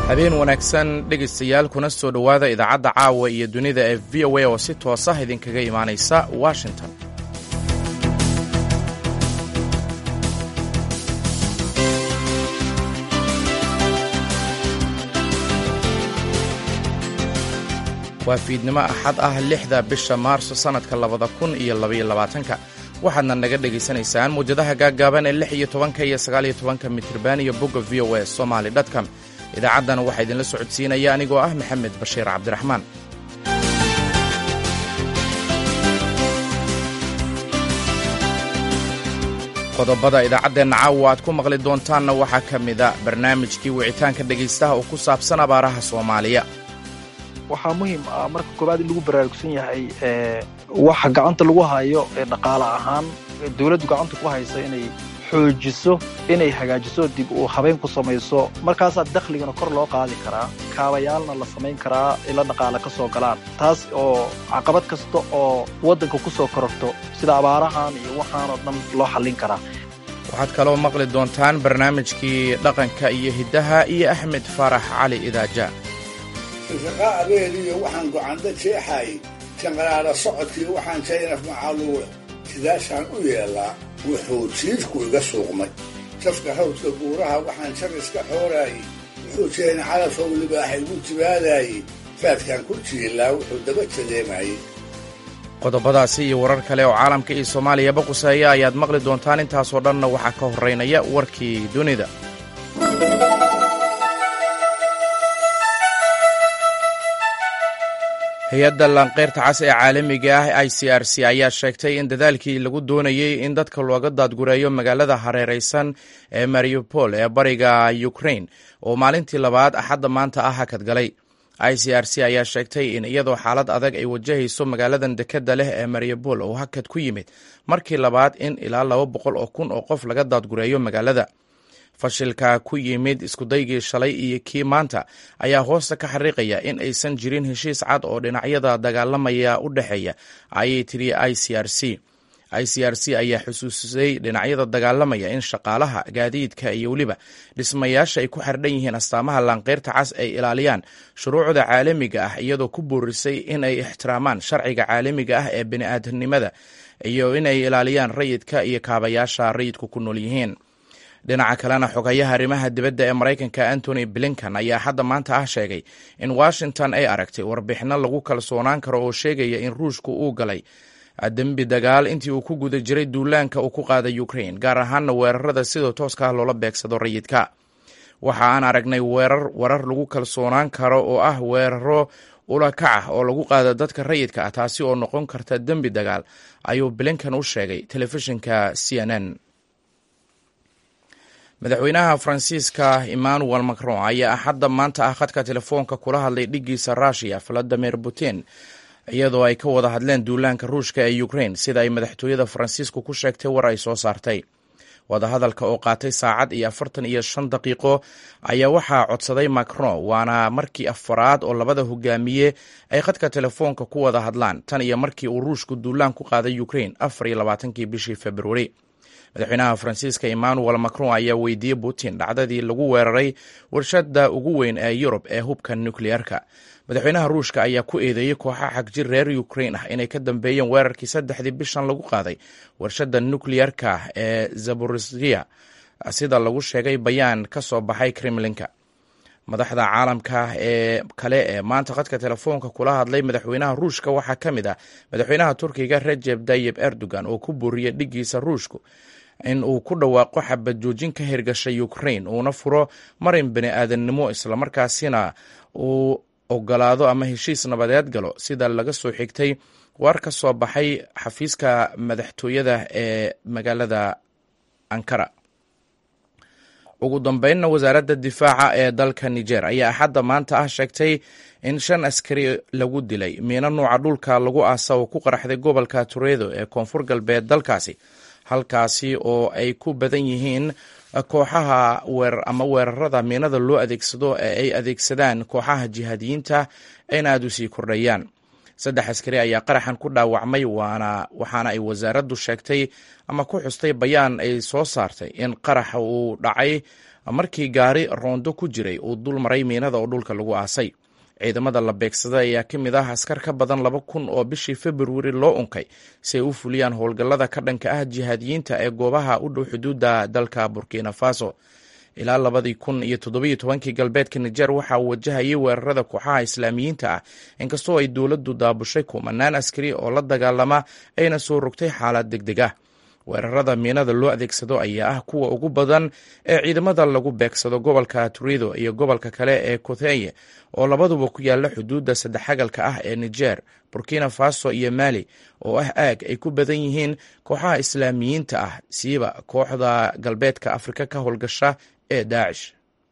habeen wanaagsan dhegaystayaal kuna soo dhowaada idaacadda caawa iyo dunida ee v o a oo si toos ah idinkaga imaanaysa washington. waa fiidnimo axad ah 6da bisha maarso sannadka 2022 waxaadna naga dhegaysanaysaan muwjadaha gaaggaaban ee 16 iyo 19 mitirban iyo bogga v o a somali.com. idaacaddan waxaa idinla socodsiinaya anigoo ah maxamed bashiir cabdiraxmaan. qodobada idaacaddeenna caawa aad ku maqli doontaanna waxaa ka mida barnaamijkii wicitaanka dhegaystaha oo ku saabsan abaaraha soomaaliya. waxaa muhiim ah marka koobaad in lagu baraarugsan yahay waxa gacanta lagu hayo dhaqaale ahaan dawladdu gacanta ku haysa inay xoojiso inay hagaajiso dib u habeyn ku samayso markaasaa dakhligana kor loo qaadi karaa kaabayaalna la samayn karaa ila dhaqaale ka soo galaan taas oo caqabad kasta oo waddanka ku soo kororto sida abaarahan iyo waxaan oo dhan loo xallin karaa. waxaad kaloo maqli doontaan barnaamijkii dhaqanka iyo hiddaha iyo axmed faarax cali idaaja. shaqa abeeliyo waxaan gocanda jeexay janqaraara socodkii waxaan jaynaf macaaluule sidaasaan u yeelaa wuxuu jiidku iga suuqmay jafka hawdka buuraha waxaan jar iska xooraayey wuxuu jeena calafow libaaxa igu jibaadaayey faadkaan ku jiilaa wuxuu daba jadeemayey. qodobadaasi iyo warar kale oo caalamka iyo soomaaliyaba quseeya ayaad maqli doontaan. intaasoo dhanna waxaa ka horraynaya warkii dunida. hay-adda laanqeyrta cas ee caalamiga ah i c r c ayaa sheegtay in dadaalkii lagu doonayey in dadka looga daadgureeyo magaalada hareeraysan ee mariupol ee bariga ukraine oo maalintii labaad axadda maanta ah hakad galay. i c r c ayaa sheegtay in iyadoo xaalad adag ay wajahayso magaaladan dekedda leh ee mariupol oo hakad ku yimid markii labaad in ilaa 200,000 oo qof laga daadgureeyo magaalada. fashilka ku yimid iskudaygii shalay iyo kii maanta ayaa hoosta ka xariiqaya in aysan jirin heshiis cad oo dhinacyada dagaalamaya u dhexeeya, ayay tiri i c r c. i c r c ayaa xusuusisay dhinacyada dagaalamaya in shaqaalaha gaadiidka iyo weliba dhismayaasha ay ku xardhan yihiin astaamaha laanqeyrta cas ay ilaaliyaan shuruucda caalamiga ah, iyadoo ku boorisay in ay ixtiraamaan sharciga caalamiga ah ee bini'aadanimada iyo inay ilaaliyaan rayidka iyo kaabayaasha rayidku ku nool yihiin. dhinaca kalena xogayaha arrimaha dibadda ee maraykanka antony blinkan ayaa hadda maanta ah sheegay in washington ay aragtay warbixinno lagu kalsoonaan karo oo sheegaya in ruushku uu galay dembi dagaal intii uu ku guda jiray duulaanka uu ku qaaday ukraine, gaar ahaanna weerarada sidoo tooska ah loola beegsado rayidka. waxa aan aragnay warar lagu kalsoonaan karo oo ah weeraro ulakac ah oo lagu qaada dadka rayidka ah, taasi oo noqon karta dembi dagaal, ayuu blinkan u sheegay telefishinka CNN. madaxweynaha faransiiska emmanuel macron ayaa axadda maanta ah khadka telefoonka kula hadlay dhiggiisa russiya valadimir putin iyadoo ay ka wada hadleen duulaanka ruushka ee ukraine, sida ay madaxtooyada faransiisku ku sheegtay war ay soo saartay. wadahadalka oo qaatay saacad iyo 45 daqiiqo ayaa waxaa codsaday macron, waana markii afaraad oo labada hogaamiye ay khadka telefoonka ku wada hadlaan tan iyo markii uu ruushku duulaan ku qaaday ukraine 24 bishii februari. madaxweynaha faransiiska emmanuel macron ayaa weydiiyey putin dhacdadii lagu weeraray warshadda ugu weyn ee yurub ee hubka nukliyeerka. madaxweynaha ruushka ayaa ku eedeeyey kooxaha xagjir reer ukraine ah inay ka dambeeyeen weerarkii 3 bishan lagu qaaday warshadda nukliyeerka ee zaborizhia, sida lagu sheegay bayaan ka soo baxay kremlinka. madaxda caalamka ee kale ee maanta khadka telefoonka kula hadlay madaxweynaha ruushka waxaa ka mid ah madaxweynaha turkiga Recep Tayyip Erdogan oo ku booriyey dhiggiisa ruushku in uu ku dhawaaqo xabad joojin ka hirgashay Ukraine uuna furo marin bini'aadannimo islamarkaasina uu ogolaado ama heshiis nabadeed galo, sida laga soo xigtay war ka soo baxay xafiiska madaxtooyada ee magaalada Ankara. ugu dambeynna wasaaradda difaaca ee dalka Niger ayaa axadda maanta ah sheegtay in 5 askari lagu dilay miino nuuca dhulka lagu aasa oo ku qaraxday gobolka Turedo ee koonfur galbeed dalkaasi, halkaasi oo ay ku badan yihiin kooxaha weerarada miinada loo adeegsado ee ay adeegsadaan kooxaha jihaadiyiinta ayna aad u sii kordhayaan. saddex askari ayaa qaraxan ku dhaawacmay waxaana ay wasaaraddu sheegtay ama ku xustay bayaan ay soo saartay in qaraxa uu dhacay markii gaari roondo ku jiray uu dul maray miinada oo dhulka lagu aasay. ciidamada la beegsaday ayaa ka mid ah askar ka badan 2,000 oo bishii February loo unkay si ay u fuliyaan howlgallada ka dhanka ah jihaadiyiinta ee goobaha u dhow xuduudda dalka Burkina Faso. ilaa 2017 galbeedka Niger waxa uu wajahayay weerarada kooxaha islaamiyiinta ah inkastoo ay dowladdu daabushay kumanaan askari oo la dagaalama ayna soo rogtay xaalad degdeg ah. weerarada miinada loo adeegsado ayaa ah kuwa ugu badan ee ciidamada lagu beegsado gobolka Turido iyo gobolka kale ee Kotheye oo labaduba ku yaala xuduudda saddexagalka ah ee Niger, Burkina Faso iyo Mali oo ah aag ay ku badan yihiin kooxaha islaamiyiinta ah siiba kooxda galbeedka Afrika ka howlgasha ee Daesh.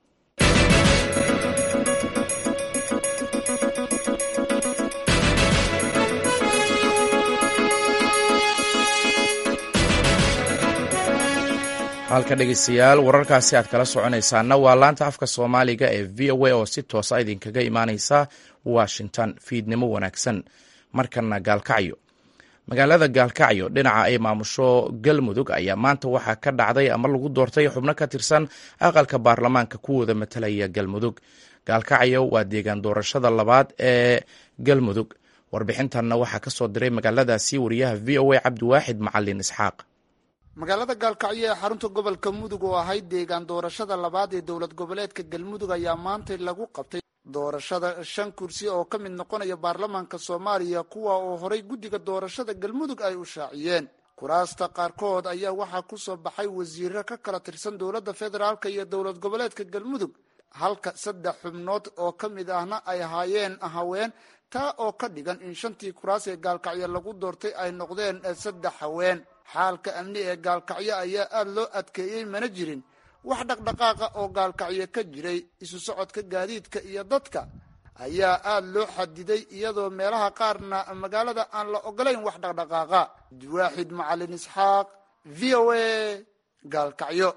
halka dhegeystayaal wararkaasi aad kala soconaysaana waa laanta afka Soomaaliga ee VOA oo si toos ah idinkaga imaanaysa Washington. fiidnimo wanaagsan. markana Gaalkacyo. magaalada Gaalkacyo dhinaca ay maamusho Galmudug ayaa maanta waxaa ka dhacday ama lagu doortay xubno ka tirsan aqalka baarlamaanka kuwooda matalaya Galmudug. Gaalkacyo waa deegaan doorashada labaad ee Galmudug. warbixintanna waxaa ka soo diray magaaladaasi wariyaha VOA Cabdiwaaxid Macalin Isxaaq. magaalada Gaalkacyo ee xarunta gobolka Mudug oo ahayd deegaan doorashada labaad ee dowlad goboleedka Galmudug ayaa maanta lagu qabtay doorashada 5 kursi oo ka mid noqonaya baarlamaanka Soomaaliya kuwa oo horay guddiga doorashada Galmudug ay u shaaciyeen. kuraasta qaarkood ayaa waxaa ku soo baxay wasiirro ka kala tirsan dowladda federaalka iyo dowlad goboleedka Galmudug, halka 3 xubnood oo ka mid ahna ay ahaayeen haween, taa oo ka dhigan in 5tii kuraas ee Gaalkacyo lagu doortay ay noqdeen 3 haween. xaalka amni ee Gaalkacyo ayaa aad loo adkeeyay, mana jirin wax dhaqdhaqaaqa oo Gaalkacyo ka jiray. isu socodka gaadiidka iyo dadka ayaa aad loo xadiday, iyadoo meelaha qaarna magaalada aan la ogolayn wax dhaqdhaqaaqa. Cabdiwaaxid Macalin Isxaaq, VOA, Gaalkacyo.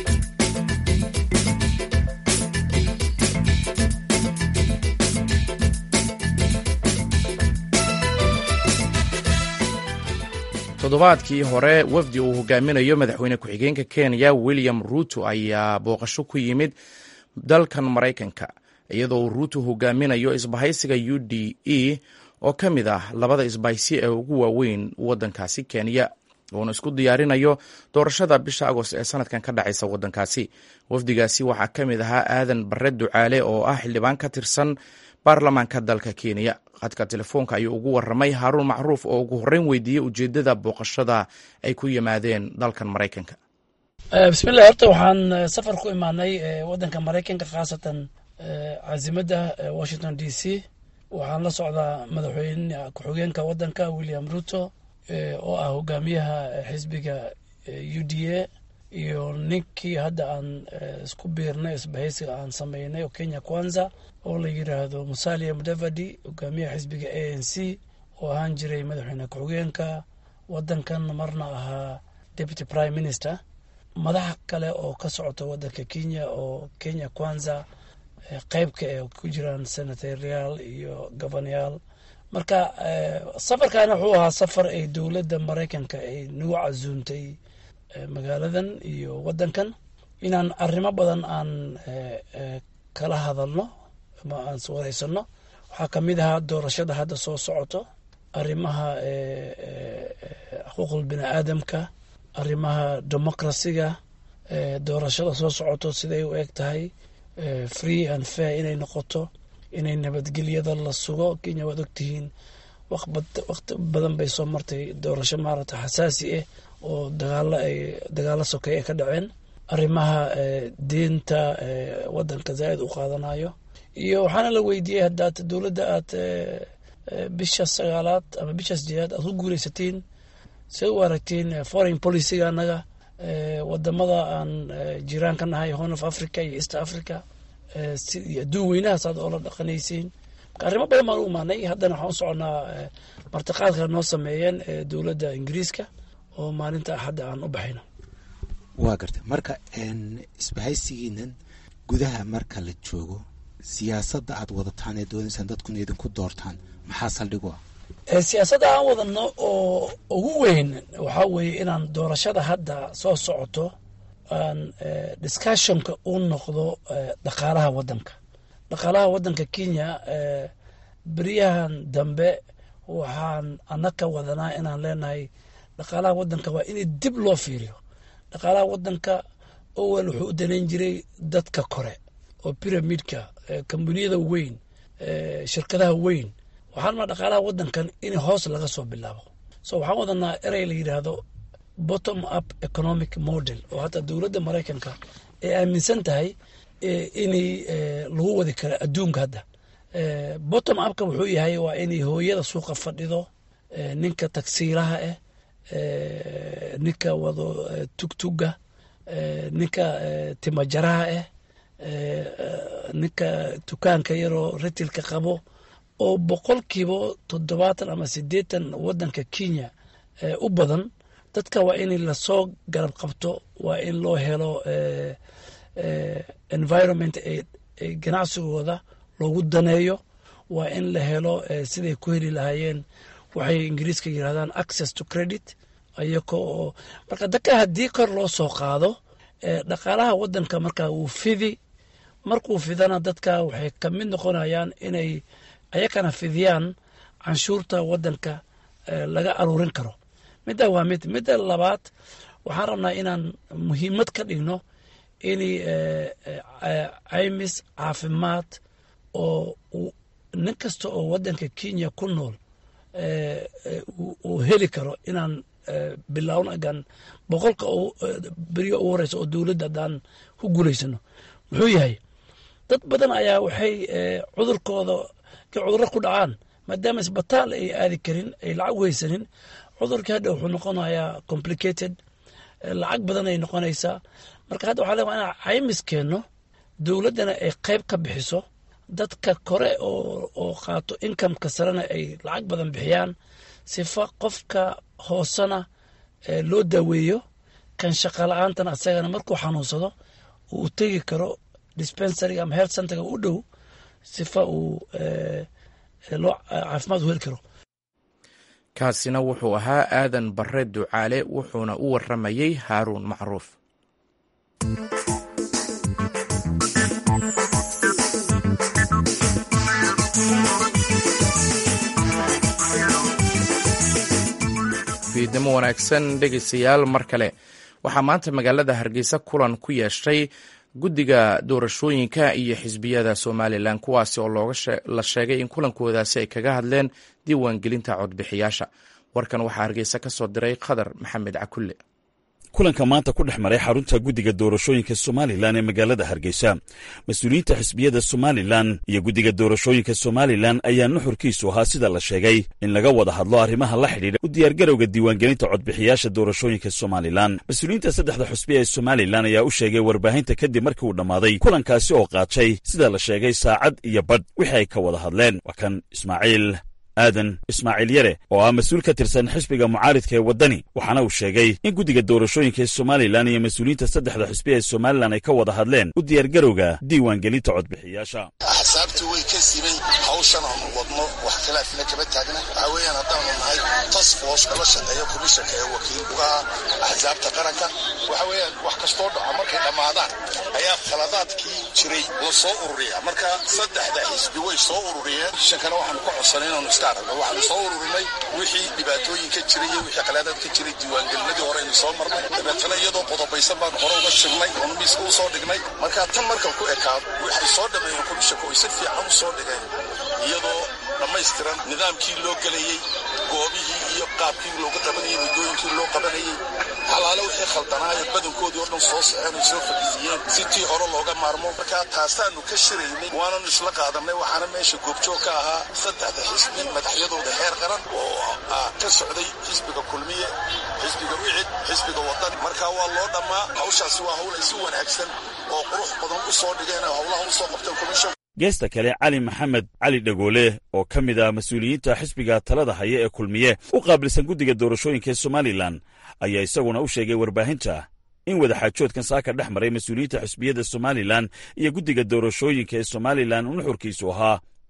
toddobaadkii hore wafdi uu hogaaminayo madaxweyne ku-xigeenka Kenya William Ruto ayaa booqasho ku yimid dalkan Maraykanka, iyadoo Ruto hogaaminayo isbahaysiga UDA oo ka mid ah labada isbahaysi ee ugu waaweyn waddankaasi Kenya, uuna isku diyaarinayo doorashada bisha Agost ee sanadkan ka dhacaysa waddankaasi. wafdigaasi waxaa ka mid ahaa Aadan Barre Ducaale oo ah xildhibaan ka tirsan baarlamaanka dalka Kenya. khadka telefoonka ayuu ugu waramay Haruun Macruuf oo ugu horreyn weydiiyey ujeedada booqashada ay ku yimaadeen dalkan Maraykanka. bismillah, horta waxaan safar ku imaanay waddanka Maraykanka, khaasatan caasimadda Washington DC. waxaan la socdaa madaxweyne ku-xigeenka waddanka William Ruto oo ah hogaamiyaha xisbiga UDA, iyo ninkii hadda aan isku biirnay isbahaysiga aan sameynay oo Kenya Kwanza oo la yiraahdo Musalia Mudavadi, hogaamiyaha xisbiga ANC oo ahaan jiray madaxweyne ku-xigeenka waddankan, marna ahaa deputy prime minister. madax kale oo ka socota waddanka Kenya oo Kenya Kwanza qaybka ee ku jiraan senatorial iyo governoryaal. marka safarkan wuxuu ahaa safar ay dowladda Maraykanka ay nagu casuuntay magaaladan iyo waddankan inaan arrimo badan aan kala hadalno ama aan wareysano. waxaa ka mid ahaa doorashada hadda soo socoto, arrimaha xuquuqul bini'aadamka, arrimaha demokrasiga, doorashada soo socoto siday u eg tahay free and fair inay noqoto, inay nabadgelyada la sugo. Kenya waad ogtihiin waqti badan bay soo martay doorasho maarata xasaasi ah oo dagaalo sokay ay ka dhaceen. arrimaha diinta waddanka zaaid u qaadanayo, iyo waxaana la weydiiyey haddaad dowladda aad bisha 9aad ama bisha 8aad aad ku guuleysatiin, say u aragtiin foreign policyga anaga wadamada aan jiraan ka nahay, Horn of Africa iyo East Africa, iyo adduun weynahaas aad oola dhaqanaysiin. arrimo badan baan u imaanay. haddana waxaan u soconaa martiqaadka noo sameeyeen dowladda Ingiriiska oo maalinta Axadda aan u baxayno. waa gartay. marka isbahaysigiinan gudaha marka la joogo, siyaasadda aad wadataan ee doonaysaan dadkuna idinku doortaan, maxaa saldhig u ah? siyaasadda aan wadano oo ugu weyn waxaa weeye inaan doorashada hadda soo socoto aan discussionka u noqdo dhaqaalaha waddanka Kenya beriyahan dambe waxaan anaka wadanaa inaan leenahay dhaqaalaha waddanka waa in dib loo fiiriyo. dhaqaalaha waddanka awal wuxuu u danayn jiray dadka kore oo pyramidka kambaniyada weyn shirkadaha weyn. waxaan ma dhaqaalaha waddankan in hoos laga soo bilaabo. So waxaan wadanaa erey la yiraahdo bottom up economic model oo hata dowladda Mareykanka ay aaminsan tahay inay lagu wadi karo adduunka hadda. bottom upka wuxuu yahay waa inay hooyada suuqa fadhido, ninka taksiilaha ninka wado tugtuga, ninka timajaraha ninka dukaanka yaroo retilka qabo oo 70% ama 80% waddanka Kenya u badan. dadka waa in la soo garab qabto, waa in loo helo environment ay ganacsigooda loogu daneeyo, waa in la helo siday ku heli lahaayeen waxay ingiriiska yiraahdaan access to credit. ayagoo marka dadka haddii kor loo soo qaado dhaqaalaha waddanka marka uu markuu fidana dadka waxay ka mid noqonayaan inay ayakana fidiyaan canshuurta waddanka laga aruurin karo. midda waa midda labaad waxaan rabnaa inaan muhiimad ka dhigno in caymis caafimaad oo nin kasta oo waddanka Kenya ku nool uu heli karo inaan bilownagan boqolka beriyo u horeysa oo dowladda haddaan ku guulaysano. muxuu yahay dad badan ayaa waxay cudurkooda cudurro ku dhacaan maadaama isbitaal ay aadi karin, ay lacag u haysanin. cudurkii hadda wuxuu noqonayaa complicated, lacag badan ay noqonaysaa. marka hadda waxaa leeyahay inaan caymis keenno, dowladdana ay qayb ka bixiso, dadka kore oo qaato income-ka sarena ay lacag badan bixiyaan, sifa qofka hoosena loo daaweeyo, kan shaqa la'aantana asagana markuu xanuunsado uu tegi karo dispensary ama health center u dhow sifa uu loo caafimaad u heli karo. kaasina wuxuu ahaa aadan barre ducaale, wuxuuna u waramayey haaruun macruuf. fiidnimo wanaagsan dhegaystayaal mar kale. waxaa maanta magaalada Hargeysa kulan ku yeeshay guddiga doorashooyinka iyo xisbiyada Somalilan, kuwaasi oo la sheegay in kulankoodaasi ay kaga hadleen diiwaangelinta codbixiyaasha. warkan waxaa Hargeysa ka soo diray Khadar Maxamed Cakulle. kulanka maanta ku dhex maray xarunta guddiga doorashooyinka Somalilan ee magaalada Hargeysa, mas-uuliyiinta xisbiyada Somalilan iyo guddiga doorashooyinka Somalilan ayaa nuxurkiisu ahaa sida la sheegay in laga wada hadlo arrimaha la xidhiidha u diyaargarowga diiwaangelinta codbixiyaasha doorashooyinka Somalilan. mas-uuliyiinta saddexda xusbi ee Somalilan ayaa u sheegay warbaahinta kadib markii uu dhammaaday kulankaasi oo qaatay sida la sheegay saacad iyo badh wixii ay ka wada hadleen. waa kan aadan ismaaciil yare oo ah mas-uul ka tirsan xisbiga mucaaridka ee waddani, waxaana uu sheegay in guddiga doorashooyinka ee Somalilan iyo mas-uuliyiinta saddexda xisbi ee Somalilan ay ka wada hadleen u diyaargarowga diiwaangelinta codbixiyaasha. axsaabtu way ka siibay hawshan aan wadno, wax khilaafina kama taagna. waxaa weeyaan haddaanu nahay task force kala shaqeeya komishanka ee wakiilka axsaabta qaranka. waxa weeyaan wax kastoo dhaco markay dhammaadaan ayaa khaladaadkii jiray la soo ururiya. marka saddexda xisbi way soo ururiyeen. shankana waxaanu ka codsanay inaanu waxaanu soo ururinay wixii dhibaatooyinka jiray iyo wixii khalaadaadka jiray diiwaangelinadii hore aynu soo marnay. dabeetana iyadoo qodobaysan baan hore uga shirnay oonu miiska u soo dhignay. marka tan markan ku ekaado waxay soo dhammeeyeen komishanka oy si fiican u soo dhigeen, iyadoo dhammaystiran nidaamkii loo gelayey, goobihii iyo qaabkii looga qabanayey, muddooyinkii loo qabanayey, halaalo wixii khaldanaayo badankoodii oo dhan soo soceen ay soo fadhiisiyeen si tii hore looga maarmo. marka taasaanu ka shiraynay, waananu isla qaadanay. waxaana meesha goobjoog ka ahaa saddexda xisbi madaxyadooda heer qaran oo ka socday xisbiga kulmiye, xisbiga wicid, xisbiga wadan. marka waa loo dhammaa. hawshaasi waa hawl ay si wanaagsan oo qurux badan u soo dhigeen oo hawlaha u soo qabteen komishan. geesta kale cali maxamed cali dhagoole oo ka mid ah mas-uuliyiinta xisbiga talada haya ee kulmiye u qaabilsan guddiga doorashooyinka ee Somalilan ayaa isaguna u sheegay warbaahinta in wadaxaajoodkan saaka dhex maray mas-uuliyiinta xisbiyada Somalilan iyo guddiga doorashooyinka ee Somalilan uu nuxurkiisu ahaa u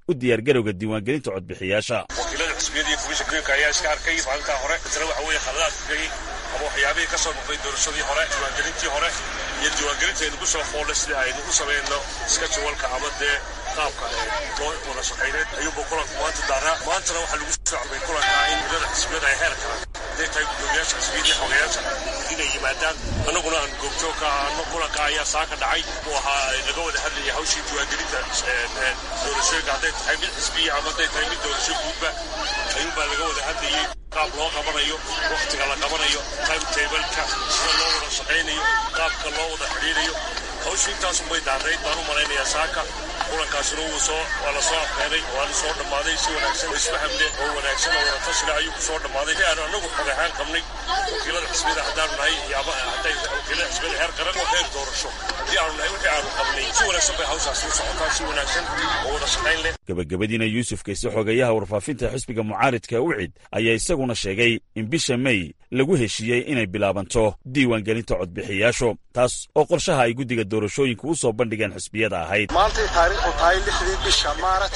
u diyaargarowga diiwaangelinta codbixiyaasha. wakiilada xisbiyada iyo komishanka ayaa iska arkay maalintaa hore tana waxa weeye khaladaad ku gayay ama waxyaabihii ka soo noqday doorashadii hore diiwaangelintii hore iyo diiwaangelinta aynu ku soo foolnay sidii aynu u samayno iska jawalka ama dee qaabka loo wada shaqayneed ayuunba kulanku maanta daaraa. maantana waxaa lagu soo carbay kulanka in midada xisbiyada ay heer karaan hadday tahay gudoomiyaasha xisbiyadii xogayaasha inay yimaadaan annaguna aan goobjoog ka ahaano. kulanka ayaa saaka dhacay uu ahaa laga wada hadlayay hawshii diiwaangelinta doorashooyinka hadday tahay mid xisbiya ama hadday tahay mid doorasho guudba ayuunbaa laga wada hadlayay qaab loo qabanayo wakhtiga la qabanayo timetableka sida loo wada shaqaynayo qaabka loo wada xidhiidhayo hawshii intaasunbay daarayd baan u malaynayaa saaka. kulankaasina waa la soo afkeenay waana soo dhammaaday si wanaagsan oo isfahamle oo wanaagsan oo wada tashile ayuu ku soo dhammaaday. aanu annagu xog ahaan qabnay wakiilada xisbiyada haddaanu nahay hadday wakiilada xisbiyada heer qaran oo heer doorasho haddii aanu nahay wixii aanu qabnay si wanaagsan bay hawshaas u socotaa si wanaagsan oo wada shaqayn leh. gabagabadiina yuusuf kayse xogayaha warfaafinta xisbiga mucaaridka ucid ayaa isaguna sheegay in bisha May lagu heshiiyey inay bilaabanto diiwaangelinta codbixiyaashu taas oo qorshaha ay guddiga doorashooyinka u soo bandhigeen xisbiyada ahayd. maanta taariikhdu tahay 6 bisha Maarch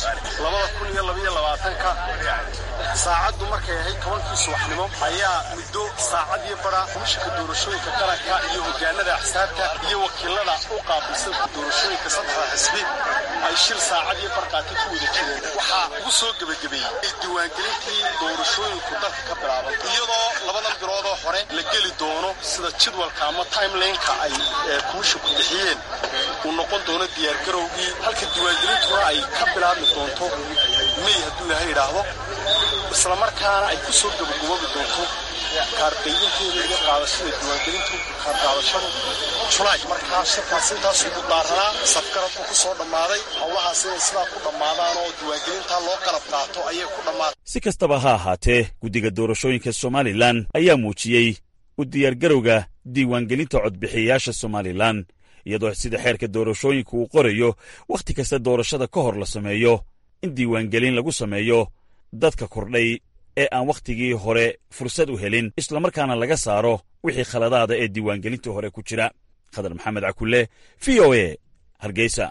2022 saacadu markay ahayd 10 subaxnimo ayaa muddo saacad iyo bara komishanka doorashooyinka qaranka iyo hogaanada axsaabta iyo wakiilada u qaabilsan doorashooyinka saddexda xisbi ay shir saacad iyo bar qaatay ku wada jireen. waxaa ugu soo gabagabeeyay diiwaangelintii doorashooyinku dalka ka bilaabay iyadoo labadan bilood oo hore la geli doono sida jadwalka ama timeline-ka ay komishanku bixiyeen uu noqon doono diyaargarowgii halka diiwaangelintuna ay ka bilaabmi doonto May hadduu ilaahay yidhaahdo isla markaana ay ku soo gabagaboobi doonto kaarqaybinteeda iyo qaadashada diiwaangelintu kaarqaadashadu July. markaa shirkaas intaas ugu daaranaa safgaradku ku soo dhammaaday howlahaas inay sidaa ku dhammaadaan oo diiwaangelinta loo qalab qaato ayay ku dhammaatay. si kastaba ha ahaatee guddiga doorashooyinka Somalilan ayaa muujiyey u diyaargarowga diiwaangelinta codbixiyaasha Somalilan iyadoo sida xeerka doorashooyinka uu qorayo wakhti kasta doorashada ka hor la sameeyo in diiwaangelin lagu sameeyo dadka kordhay ee aan wakhtigii hore fursad u helin islamarkaana laga saaro wixii khaladaada ee diiwaangelintii hore ku jira. Khadar Maxamed Cakulle, VOA, Hargeysa.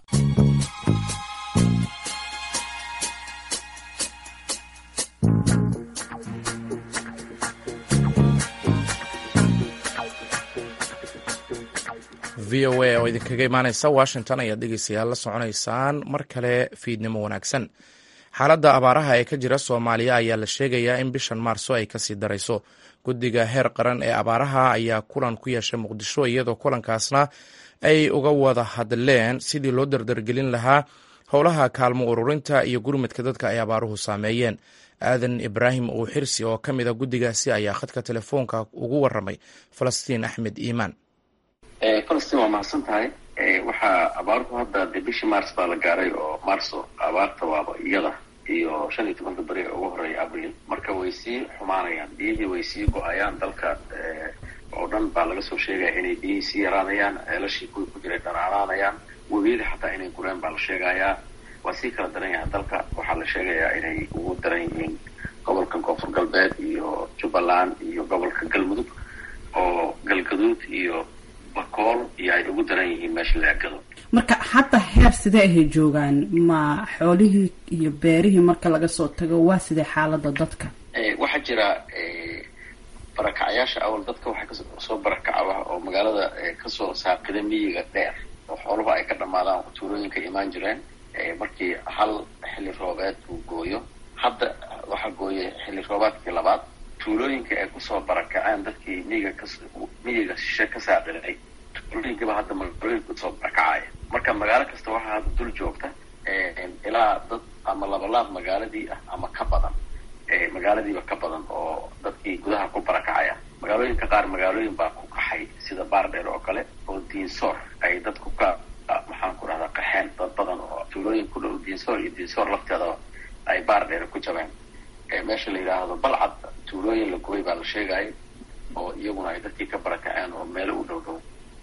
VOA oo idinkaga imaanaysa Washington ayaad dhegeystayaal la soconaysaan. mar kale fiidnimo wanaagsan. xaaladda abaaraha ee ka jira Soomaaliya ayaa la sheegayaa in bishan Maarso ay kasii darayso. guddiga heer qaran ee abaaraha ayaa kulan ku yeeshay Muqdisho iyadoo kulankaasna ay uga wada hadleen sidii loo dardargelin lahaa howlaha kaalmo ururinta iyo gurmadka dadka ay abaaruhu saameeyeen. aadan Ibraahim oo xirsi oo ka mid a guddigaasi ayaa khadka telefoonka ugu waramay Falastiin Axmed Iimaan. Falastiin waa mahadsan tahay. waxaa abaaruhu hadda bishii Maars baa la gaaray oo Maarso abaarta waaba iyada iyo 15 bari ugu horeeyay Abriil. marka way sii xumaanayaan biyihii way sii go'ayaan dalka oo dhan baa laga soo sheegaya inay biyihii sii yaraanayaan ceelashii ku jiray dhanaanayaan webiyada xataa inay gureen baa la sheegayaa. waa sii kala daran yahay dalka waxaa la sheegayaa inay ugu daran yihiin gobolka Koonfur Galbeed iyo Jubbaland iyo gobolka Galmudug oo Galgaduud iyo Bakool iyo ay ugu daran yihiin meesha la gado. marka hadda heer sidee ay joogaan ma xoolihii iyo beerihii marka laga soo tago waa sidee xaaladda dadka? waxaa jira barakacayaasha awal dadka waxay kasoo barakacaba oo magaalada kasoo saaqida miyiga dheer oo xooluhu ay ka dhammaadaan tuulooyinka imaan jireen markii hal xilli roobeed uu gooyo. hadda waxaa gooyay xilli roobaadkii labaad tuulooyinka ay kusoo barakaceen dadkii miyiga shishe ka saaqiday tuulooyinkiiba hadda magaalooyinka kusoo barakacaya. marka magaalo kasta waxaa hadda dul joogta ilaa dad ama labalaab magaaladii ah ama ka badan magaaladiiba ka badan oo dadkii gudaha ku barakacaya. magaalooyinka qaar magaalooyin baa ku qaxay sida Baardheer oo kale oo Diinsoor ay dadku ka maxaan ku rahdaa qaxeen dad badan oo tuulooyin ku dhow Diinsoor iyo Diinsoor lafteeda ay Baardheer ku jabeen. meesha la yiraahdo Balcad tuulooyin la gooy baa la sheegay oo iyaguna ay dadkii ka barakaceen oo meelo u dhow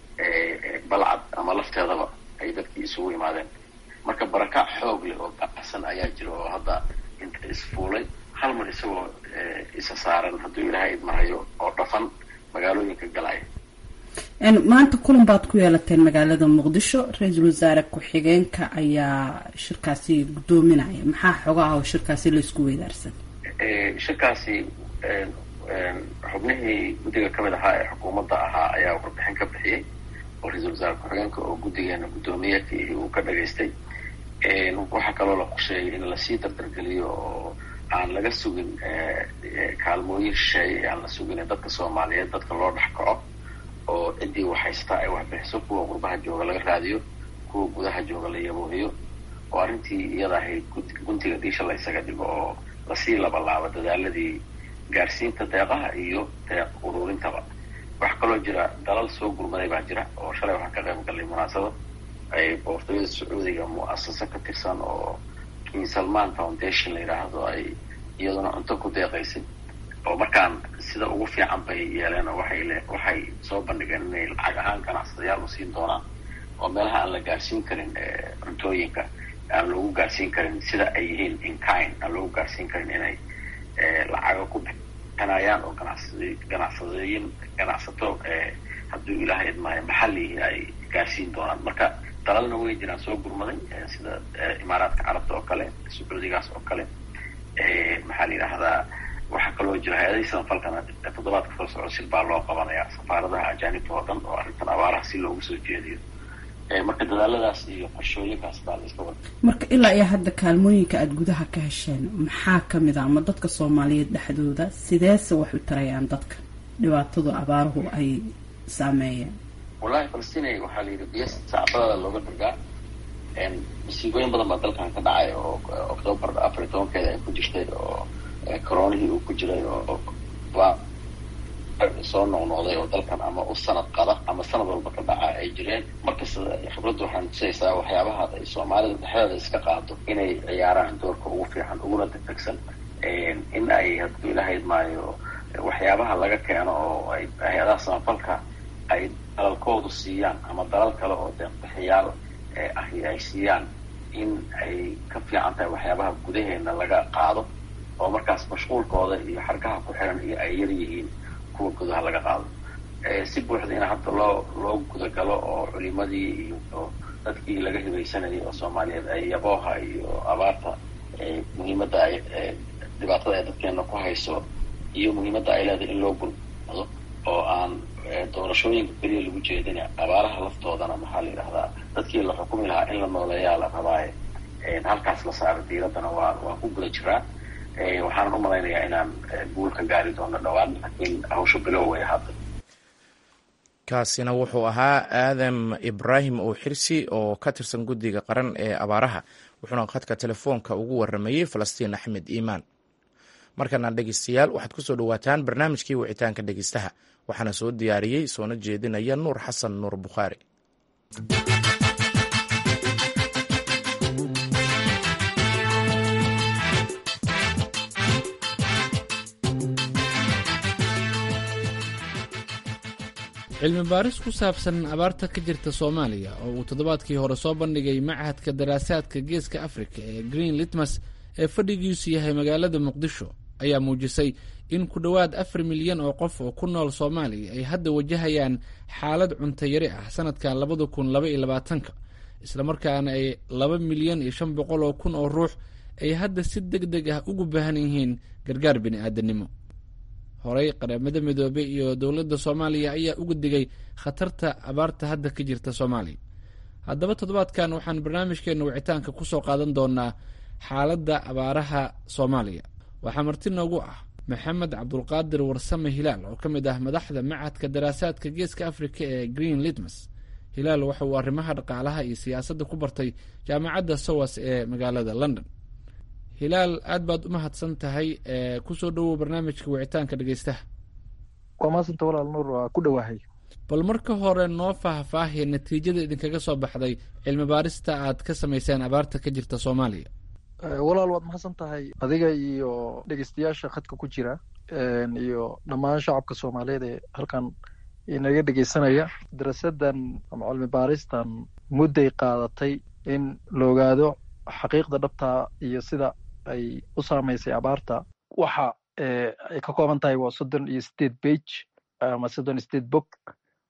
Balcad ama lafteedaba ay dadkii isugu yimaadeen. marka barakac xoog leh oo baxsan ayaa jira oo hadda inta isfuulay hal mar isagoo isa saaran hadduu ilaahay idmarayo oo dhafan magaalooyinka galaya. maanta kulan baad ku yeelateen magaalada muqdisho, ra-iisul wasaare ku-xigeenka ayaa shirkaasi gudoominaya. maxaa xogaha oo shirkaasi laisku weydaarsan? shirkaasi xubnihii guddiga kamid ahaa ee xukuumadda ahaa ayaa warbixin ka bixiyey oo ra-iisul wasaare ku-xigeenka oo guddigeena guddoomiyeedkii uu ka dhageystay. waxaa kaloo la qorsheeyay in lasii dardargeliyo oo aan laga sugin kaalmooyin shisheeye aan la sugin dadka soomaaliyeed dadka loo dhex kaco oo ciddii wax haystaa ay wax bixiso, kuwa qurbaha jooga laga raadiyo, kuwa gudaha jooga la yaboohiyo, oo arrintii iyada ahayd guntiga dhiisha la isaga dhigo oo lasii labalaabo dadaaladii gaarsiinta deeqaha iyo deeq ururintaba. waxaa kaloo jira dalal soo gurmaday baa jira oo shalay waxaan ka qayb gallay munaasabad ay boqortooyada sacuudiga mu'asasa ka tirsan oo king salman foundation la yidhaahdo ay iyaduna cunto ku deeqaysay, oo markaan sida ugu fiican bay yeeleen oo waxay soo bandhigeen inay lacag ahaan ganacsadayaal u siin doonaan oo meelaha aan la gaarsiin karin cuntooyinka aan loogu gaarsiin karin sida ay yihiin inkind aan loogu gaarsiin karin inay lacaga ku bixinayaan oo ganacsato hadduu ilaahay idmaayo maxalli ay gaarsiin doonaan. marka dalalna way jiraan soo gurmaday sida imaaraadka carabta oo kale, sacuudigaas oo kale. maxaa la yidhaahdaa waxaa kaloo jira hay-adihii samafalkana toddobaadka soo socda sil baa loo qabanayaa safaaradaha ajaanibta oo dhan oo arrintan abaaraha si loogu soo jeediyo. marka dadaaladaas iyo qorshooyinkaas baa la iska wada. marka ilaa iyo hadda kaalmooyinka aada gudaha ka hesheen maxaa kamid a ama dadka soomaaliyeed dhexdooda sideese wax u tarayaan dadka dhibaatadu abaaruhu ay saameeyeen? wallahi falastiin waxaa la yidhi biyo sacbadada looga dargaa. masiibooyin badan baa dalkan ka dhacay oo octoobar 14 ay ku jirtay oo koronihii uu ku jiray oo soo noqnoqday oo dalkan ama u sanad qada ama sanad walba ka dhaca ay jireen. markasta khibraddu waxaan tusaysaa waxyaabaha ay soomaalida dhexdeeda iska qaado inay ciyaaraan doorka ugu fiican uguna degdegsan, in ay hadduu ilaahay idmaayo waxyaabaha laga keeno oo ay hay-adaha samafalka ay dalalkoodu siiyaan ama dalal kale oo deeqbixiyaal ahi ay siiyaan, in ay ka fiican tahay waxyaabaha gudaheena laga qaado oo markaas mashquulkooda iyo xargaha ku xiran iyo ay yar yihiin kuwa gudaha laga qaado. si buuxda in hadda loo gudagalo oo culimadii iyo dadkii laga hibaysanayay oo soomaaliyeed ay yabooha iyo abaarta muhiimadda ay dhibaatada ay dadkeena ku hayso iyo muhiimadda ay leedahay in loo gurmado oo aan doorashooyinka keliya lagu jeedin abaaraha laftoodana maxaa la yidhahdaa dadkii la xukumi lahaa in la nooleeyaa la rabaaye halkaas la saaro diiraddana waa ku guda jiraa. waxaanan u malaynayaa inaan guul ka gaari doono dhowaan, laakiin hawsha bilow way hadda. kaasina wuxuu ahaa aadam ibraahim oo xirsi oo ka tirsan guddiga qaran ee abaaraha, wuxuuna khadka telefoonka ugu waramayey falastiin axmed iimaan. markana dhegeystayaal waxaad ku soo dhowaataan barnaamijkii wicitaanka dhegeystaha, waxaana soo diyaariyey soona jeedinaya nuur xasan nuur bukhaari. cilmi baaris ku saabsan abaarta ka jirta soomaaliya oo uu toddobaadkii hore soo bandhigay machadka daraasaadka geeska afrika ee green litmas ee fadhigiisu yahay magaalada muqdisho ayaa muujisay in ku dhowaad 4 milyan oo qof oo ku nool soomaaliya ay hadda wajahayaan xaalad cunto yari ah sanadkan 2022 islamarkaana ay 2,500,000 oo ruux ay hadda si deg deg ah ugu baahan yihiin gargaar bini'aadanimo. horey qaramada midoobey iyo dowladda soomaaliya ayaa uga digay khatarta abaarta hadda ka jirta soomaaliya. haddaba toddobaadkan waxaan barnaamijkeena wicitaanka ku soo qaadan doonaa xaaladda abaaraha soomaaliya. waxaa marti noogu ah maxamed cabdulqaadir warsame hilaal oo ka mid ah madaxda machadka daraasaadka geeska afrika ee green litmas. hilaal waxa uu arrimaha dhaqaalaha iyo siyaasadda ku bartay jaamacadda sowas ee magaalada london. hilaal aad baad u mahadsan tahay, kusoo dhowow barnaamijka wicitaanka dhegeystaha. waa maasanta walaal nuur, waa ku dhowahay. bal marka hore noo faahfaahiya natiijada idinkaga soo baxday cilmi baarista aad ka samayseen abaarta ka jirta soomaaliya. walaal waad mahadsan tahay adiga iyo dhegeystayaasha khadka ku jira iyo dhammaan shacabka soomaaliyeed ee halkan inaga dhegeysanaya. daraasadan ama cilmi baaristan mudday qaadatay in la ogaado xaqiiqda dhabtaa iyo sida ay u saamaysay abaarta. waxa ay ka kooban tahay waa 38 page ama 38 book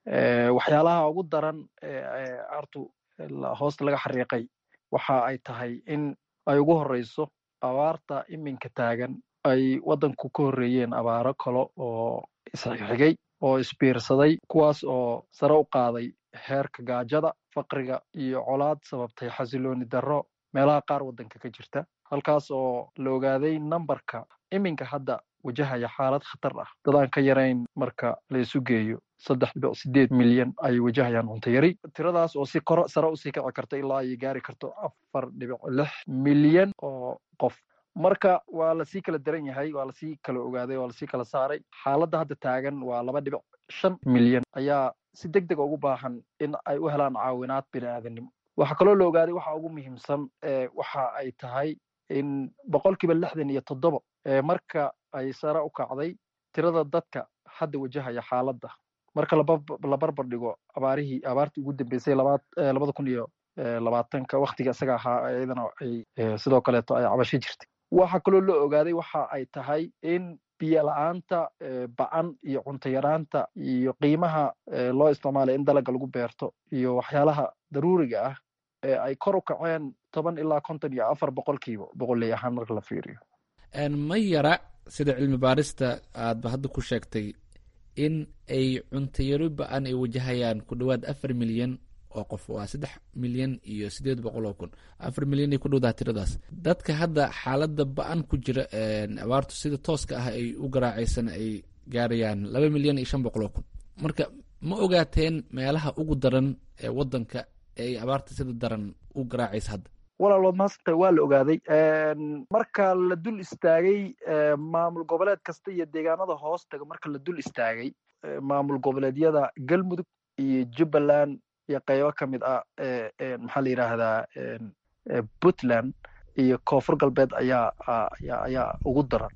waxyaalaha ugu daran artu hoosta laga xariiqay waxa ay tahay in ay ugu horeyso abaarta iminka taagan ay waddanku ka horreeyeen abaaro kale oo isxigxigay oo isbiirsaday kuwaas oo sare u qaaday heerka gaajada faqriga iyo colaad sababtay xasilooni darro meelaha qaar waddanka ka jirta halkaas oo la ogaaday nambarka iminka hadda wajahaya xaalad khatar ah dadaan ka yarayn marka la isu geeyo 3.8 milyan ay wajahayaan cunto yari tiradaas oo si koro sare usii kici karta ilaa ay gaari karto 4.6 milyan oo qof marka waa lasii kala daran yahay waa lasii kala ogaaday waa lasii kala saaray xaaladda hadda taagan waa 2.5 milyan ayaa si degdeg ugu baahan in ay u helaan caawinaad bini'aadanimo waxaa kaloo la ogaaday waxa ugu muhiimsan waxa ay tahay in 67% marka ay sare u kacday tirada dadka hadda wajahaya xaaladda marka la barbar dhigo abaartii ugu dambeysay 2020 waqtiga isaga ahaa iyadana ay sidoo kaleeto ay cabasho jirtay waxa kaloo la ogaaday waxa ay tahay in biyo la'aanta ba'an iyo cunto yaraanta iyo qiimaha loo isticmaalay in dalagga lagu beerto iyo waxyaalaha daruuriga ah ay kor u kaceen 10 ilaa 54% boqolley ahaan marka la fiiriyo ma yara sida cilmi baarista aadba hadda ku sheegtay in ay cuntayaro ba'an ay wajahayaan ku dhowaad 4 milyan oo qof waa 3 milyan iyo 800,000 4 milyan ay ku dhowdaa tiradaas dadka hadda xaaladda ba'an ku jira abaartu sida tooska ah ay u garaacaysan ay gaarayaan 2 milyan iyo 500,000 marka ma ogaateen meelaha ugu daran ee waddanka ay abaarta sida daran u garaacaysa hadda walaalood maasanta waa la ogaaday marka la dul istaagay maamul goboleed kasta iyo deegaanada hoostaga marka la dul istaagay maamul goboleedyada galmudug iyo jubbaland iyo qaybo ka mid ah maxaa la yidhaahdaa puntland iyo koonfur galbeed ayaa ugu daran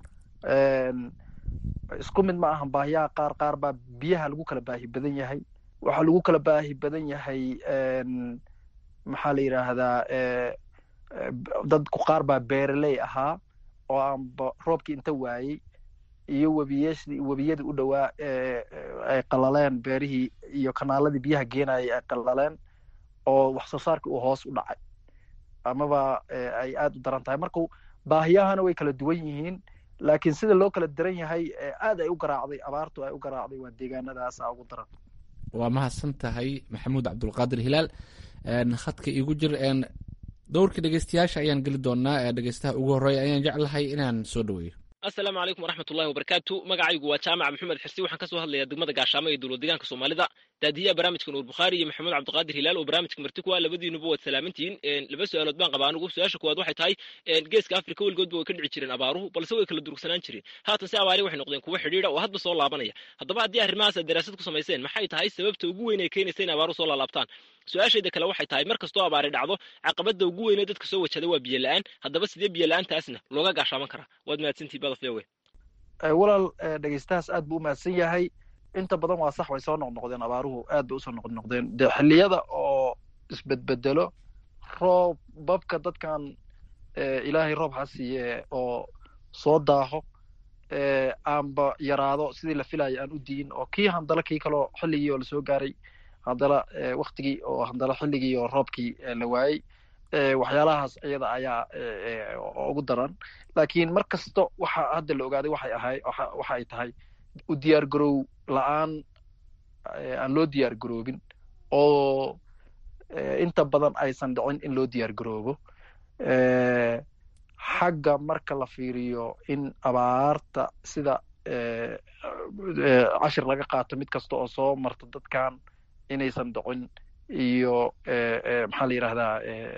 isku mid ma ahan baahiyaha qaar baa biyaha lagu kala baahi badan yahay waxaa lagu kala baahi badan yahay maxaa la yidhaahdaa dadku qaar baa beeraley ahaa oo aanba roobkii inta waayey iyo webiyadii u dhowaa ay qalaleen beerihii iyo kanaaladii biyaha geenayay ay qalaleen oo wax soo saarkii uu hoos u dhacay amaba ay aad u daran tahay marka baahiyahana way kala duwan yihiin laakiin sida loo kala daran yahay aad ay u garaacday abaartu ay u garaacday waa deegaanadaasa ugu daran waa mahadsan tahay maxamuud cabdulqaadir hilaal khadka igu jir dowrka dhegeystayaasha ayaan geli doonaa dhegeystaha ugu horreeya ayaan jeclahay inaan soo dhaweeyo asalaamu calaykum waraxmatullahi wabarakaatu magacaygu waa jaamac maxamed xirsi waxaan kasoo hadlayaa degmada gaashaamo ee dowlad deegaanka soomaalida daadiyaha barnaamijka nuur bukhaari iyo maxamuud cabdiqaadir hilaal oo barnaamijka marti ku ah labadiinuba waad salaamantihiin laba su-aalood baan qabaa anigu su-aasha kuwaad waxay tahay geeska afrika weligoodba way ka dhici jireen abaaruhu balse way kala durugsanaan jireen haatan se abaari waxay noqdeen kuwo xidhiidha oo hadba soo laabanaya haddaba haddii arrimahaas aad daraasad ku samayseen maxay tahay sababta ugu weyn ee keenaysa in abaaruhu soo laalaabtaan su-aashayda kale waxay tahay mar kastoo abaari dhacdo caqabada ugu weynee dadka soo wajada waa biyo la-aan haddaba sidee biyo la-aantaasna looga gaashaaman karaa waad mahadsantihi badafyawe walaal dhegeystahaas aad buu u mahadsan yahay inta badan waa sax way soo noqnoqdeen abaaruhu aad bay usoo noqnoqdeen dee xilliyada oo isbedbedelo roobabka dadkan ilaahay roob ha siiye oo soo daaho aanba yaraado sidii la filayo aan u diin oo kii handala kii kaloo xilligii oo lasoo gaaray handala waktigii oo handala xilligii oo roobkii la waayey waxyaalahaas iyada ayaa ugu daran laakiin mar kasta waxa hadda la ogaaday waxa ay tahay u diyaar garow la-aan aan loo diyaar garoobin oo inta badan aysan dhicin in loo diyaar garoobo xagga marka la fiiriyo in abaarta sida cashir laga qaato mid kasta oo soo marta dadkan inaysan dhicin iyo maxaa la yidhahdaa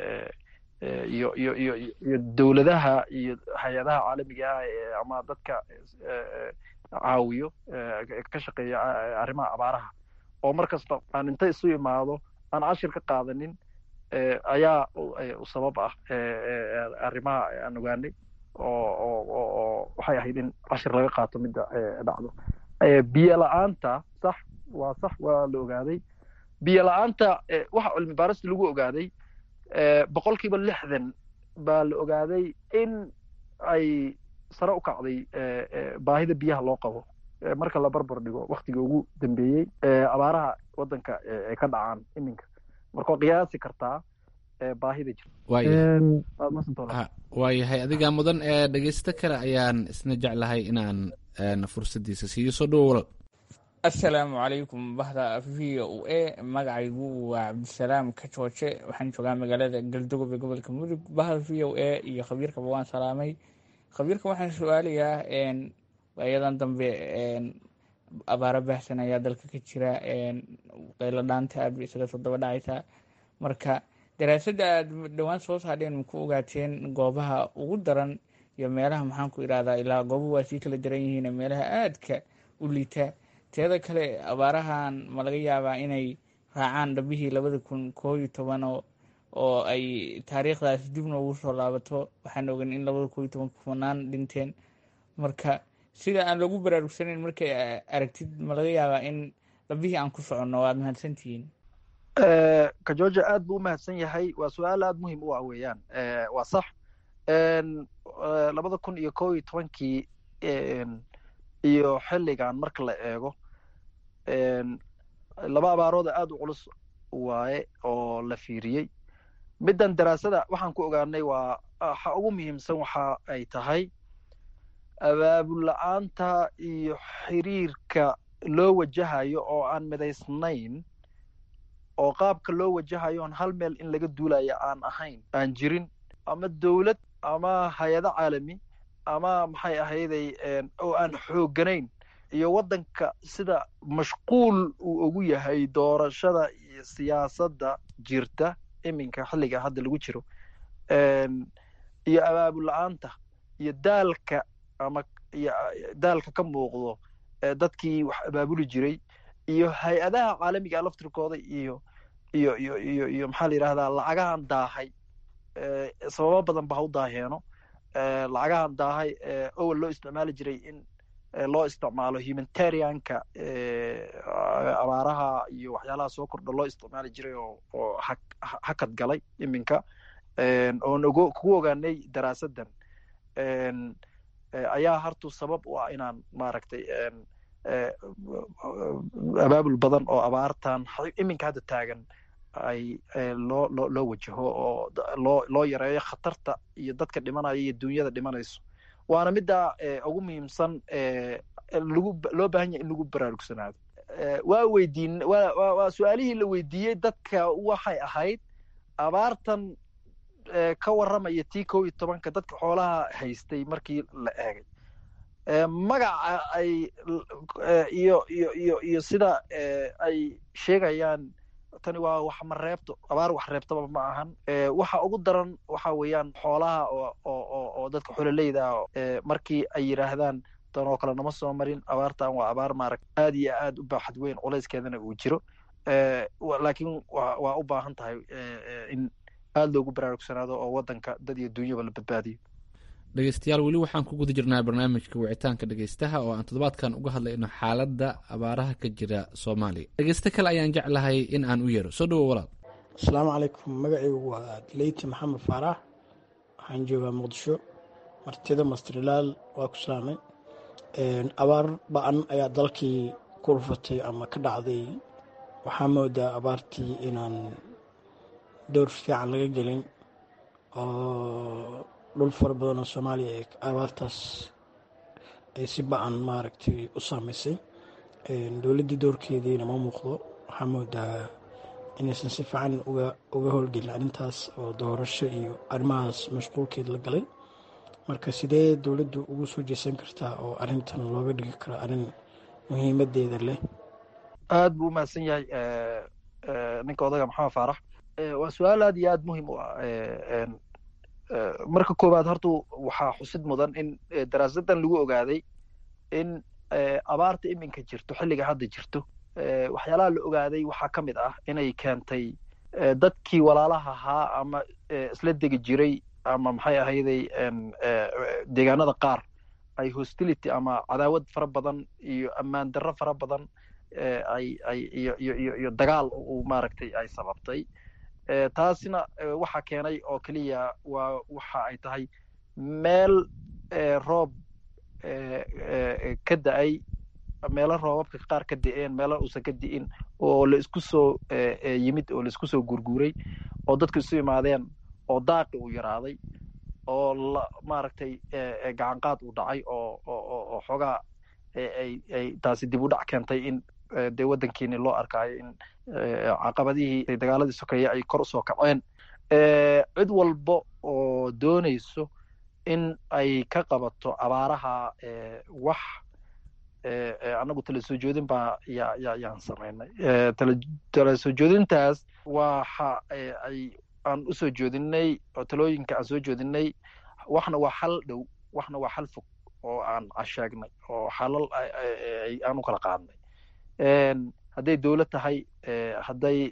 iyo dowladaha iyo hay-adaha caalamiga ah ama dadka caawiyo ka shaqeeya arrimaha abaaraha oo mar kasta aan inta isu imaado aan cashir ka qaadanin ayaa sabab ah arrimaha aan ogaanay oo waxay ahayd in cashir laga qaato midda dhacdo biyo la-aanta sax waa la ogaaday biyo la-aanta waxa cilmi baarista lagu ogaaday 60% baa la ogaaday in ay sare u kacday baahida biyaha loo qabo marka la barbar dhigo waktiga ugu dambeeyey abaaraha waddanka ay ka dhacaan iminka marka waa qiyaasi kartaa baahida jirta. waayahay adigaa mudan dhegeysto kale ayaan isna jeclahay inaan fursadiisa siiyo. soo dhawo walal. assalaamu calaykum bahda v o a magacaygu waa cabdisalaam kajooje waxaan joogaa magaalada galdogob ee gobolka mudug. bahda v o a iyo khabiirkaba waan salaamay. khabiirka waxaan su-aalayaa ayadan dambe abaaro baahsan ayaa dalka ka jira, qaylo dhaanta aad bay isaga soo daba dhacaysaa. marka daraasadda aad dhowaan soo saadheen maku ogaateen goobaha ugu daran iyo meelaha maxaan ku idhahdaa ilaa goobuhu waa sii kala daran yihiin meelaha aadka u liita. teeda kale abaarahan ma laga yaabaa inay raacaan dhabihii 2011 oo ay taariikhdaas dib noogu soo laabato. waxaan ogan in 2011 kumanaan dhinteen. marka sida aan lagu baraarugsanayn markay aragtid ma laga yaabaa in dhabihii aan ku soconno. waad mahadsantihiin. kajooja aad buu u mahadsan yahay. waa su-aal aad muhiim u ah weeyaan. waa sax 2011 iyo xilligan marka la eego laba abaarooda aad u culus waaye oo la fiiriyey. middan daraasada waxaan ku ogaanay waa waxa ugu muhiimsan waxa ay tahay abaabul la-aanta iyo xiriirka loo wajahayo oo aan midaysnayn, oo qaabka loo wajahayo on hal meel in laga duulaya aan ahayn, aan jirin, ama dowlad ama hay-ado caalami ama maxay ahayday oo aan xoogganayn, iyo waddanka sida mashquul uu ugu yahay doorashada iyo siyaasadda jirta iminka xilliga hadda lagu jiro, iyo abaabul la-aanta iyo daalka ama iyo daalka ka muuqdo dadkii wax abaabuli jiray, iyo hay-adaha caalamiga laftirkooda iyo maxaa la yidhahdaa lacagahan daahay. sababo badan ba ha u daaheeno. lacagahan daahay awal loo isticmaali jiray in loo isticmaalo humanitarianka abaaraha iyo waxyaalaha soo kordha loo isticmaali jiray oo hakad galay iminka, oon kugu ogaanay daraasaddan ayaa hartu sabab u ah inaan maaragtay abaabul badan oo abaartan iminka hadda taagan ay loo wajaho oo loo yareeyo khatarta iyo dadka dhimanaya iyo dunyada dhimanayso. waana middaa ugu muhiimsan loo baahan yahay in lagu baraarugsanaado. waa su-aalihii la weydiiyey dadka waxay ahayd abaartan ka warramaya tii 11 dadka xoolaha haystay markii la eegay magaca ay iyo sida ay sheegayaan tani waa wax ma reebto, abaar wax reebtaba ma ahan. waxa ugu daran waxa weeyaan xoolaha oo dadka xoolaleyda markii ay yidhaahdaan tan oo kale nama soo marin, abaartan waa abaar maarag aad iyo aad u baaxad weyn, culayskeedana uu jiro. laakiin waa u baahan tahay in aad loogu baraarugsanaado oo waddanka dad iyo dunyaba la badbaadiyo. dhegeystayaal weli waxaan ku guda jirnaa barnaamijka wicitaanka dhegeystaha oo aan toddobaadkan uga hadlayno xaaladda abaaraha ka jira soomaaliya. dhegeysto kale ayaan jeclahay in aan u yeero. soo dhawo walaal. asalaamu calaykum. magacaygu waa leyti maxamed faarax, waxaan joogaa muqdisho. martida masterilaal waa ku salaamay. abaar ba-an ayaa dalkii ku rufatay ama ka dhacday. waxaa moodaa abaartii inaan dowr fiican laga gelin oo dhul fara badan oo soomaaliya ee abaartaas ay si ba-an maaragtay u saamaysay. dowladdii doorkeediina ma muuqdo. waxaa moodaa inaysan si fiican uga howlgelin arrintaas oo doorasho iyo arrimahaas mashquulkeed la galay. marka sidee dowladdu ugu soo jeesan kartaa oo arrintan looga dhigi karo arrin muhiimadeeda leh? aad buu u mahadsan yahay ninka odaga maxamed faarax. waa su-aal aad iyo aad muhiim u ah. marka koowaad horta waxaa xusid mudan in daraasaddan lagu ogaaday in abaarta iminka jirto xilliga hadda jirto waxyaalaha la ogaaday waxaa ka mid ah inay keentay dadkii walaalaha ahaa ama isla degi jiray ama maxay ahayday deegaanada qaar ay hostility ama cadaawad fara badan iyo ammaan darro fara badan iyo dagaal uu maaragtay ay sababtay. taasina waxa keenay oo keliya waa waxa ay tahay meel roob ka da-ay meelo roobabka qaar ka di'een meelo uusan ka di'in oo la isku soo yimid oo la isku soo gurguuray oo dadku isu imaadeen oo daaqi uu yaraaday oo maaragtay gacan qaad uu dhacay oo xoogaa ay taasi dib u dhac keentay in dee waddankeeni loo arkaayo in caqabadihii dagaaladii sokeeye ay kor usoo kaceen cid walba oo doonayso in ay ka qabato abaaraha wax anagu tala soo joodin baa yaan samaynay tala soo joodintaas waxa ay aan usoo joodinay oo talooyinka aan soo joodinay waxna waa xal dhow waxna waa xal fog oo aan sheegnay oo xalal aan u kala qaadnay hadday dowlad tahay hadday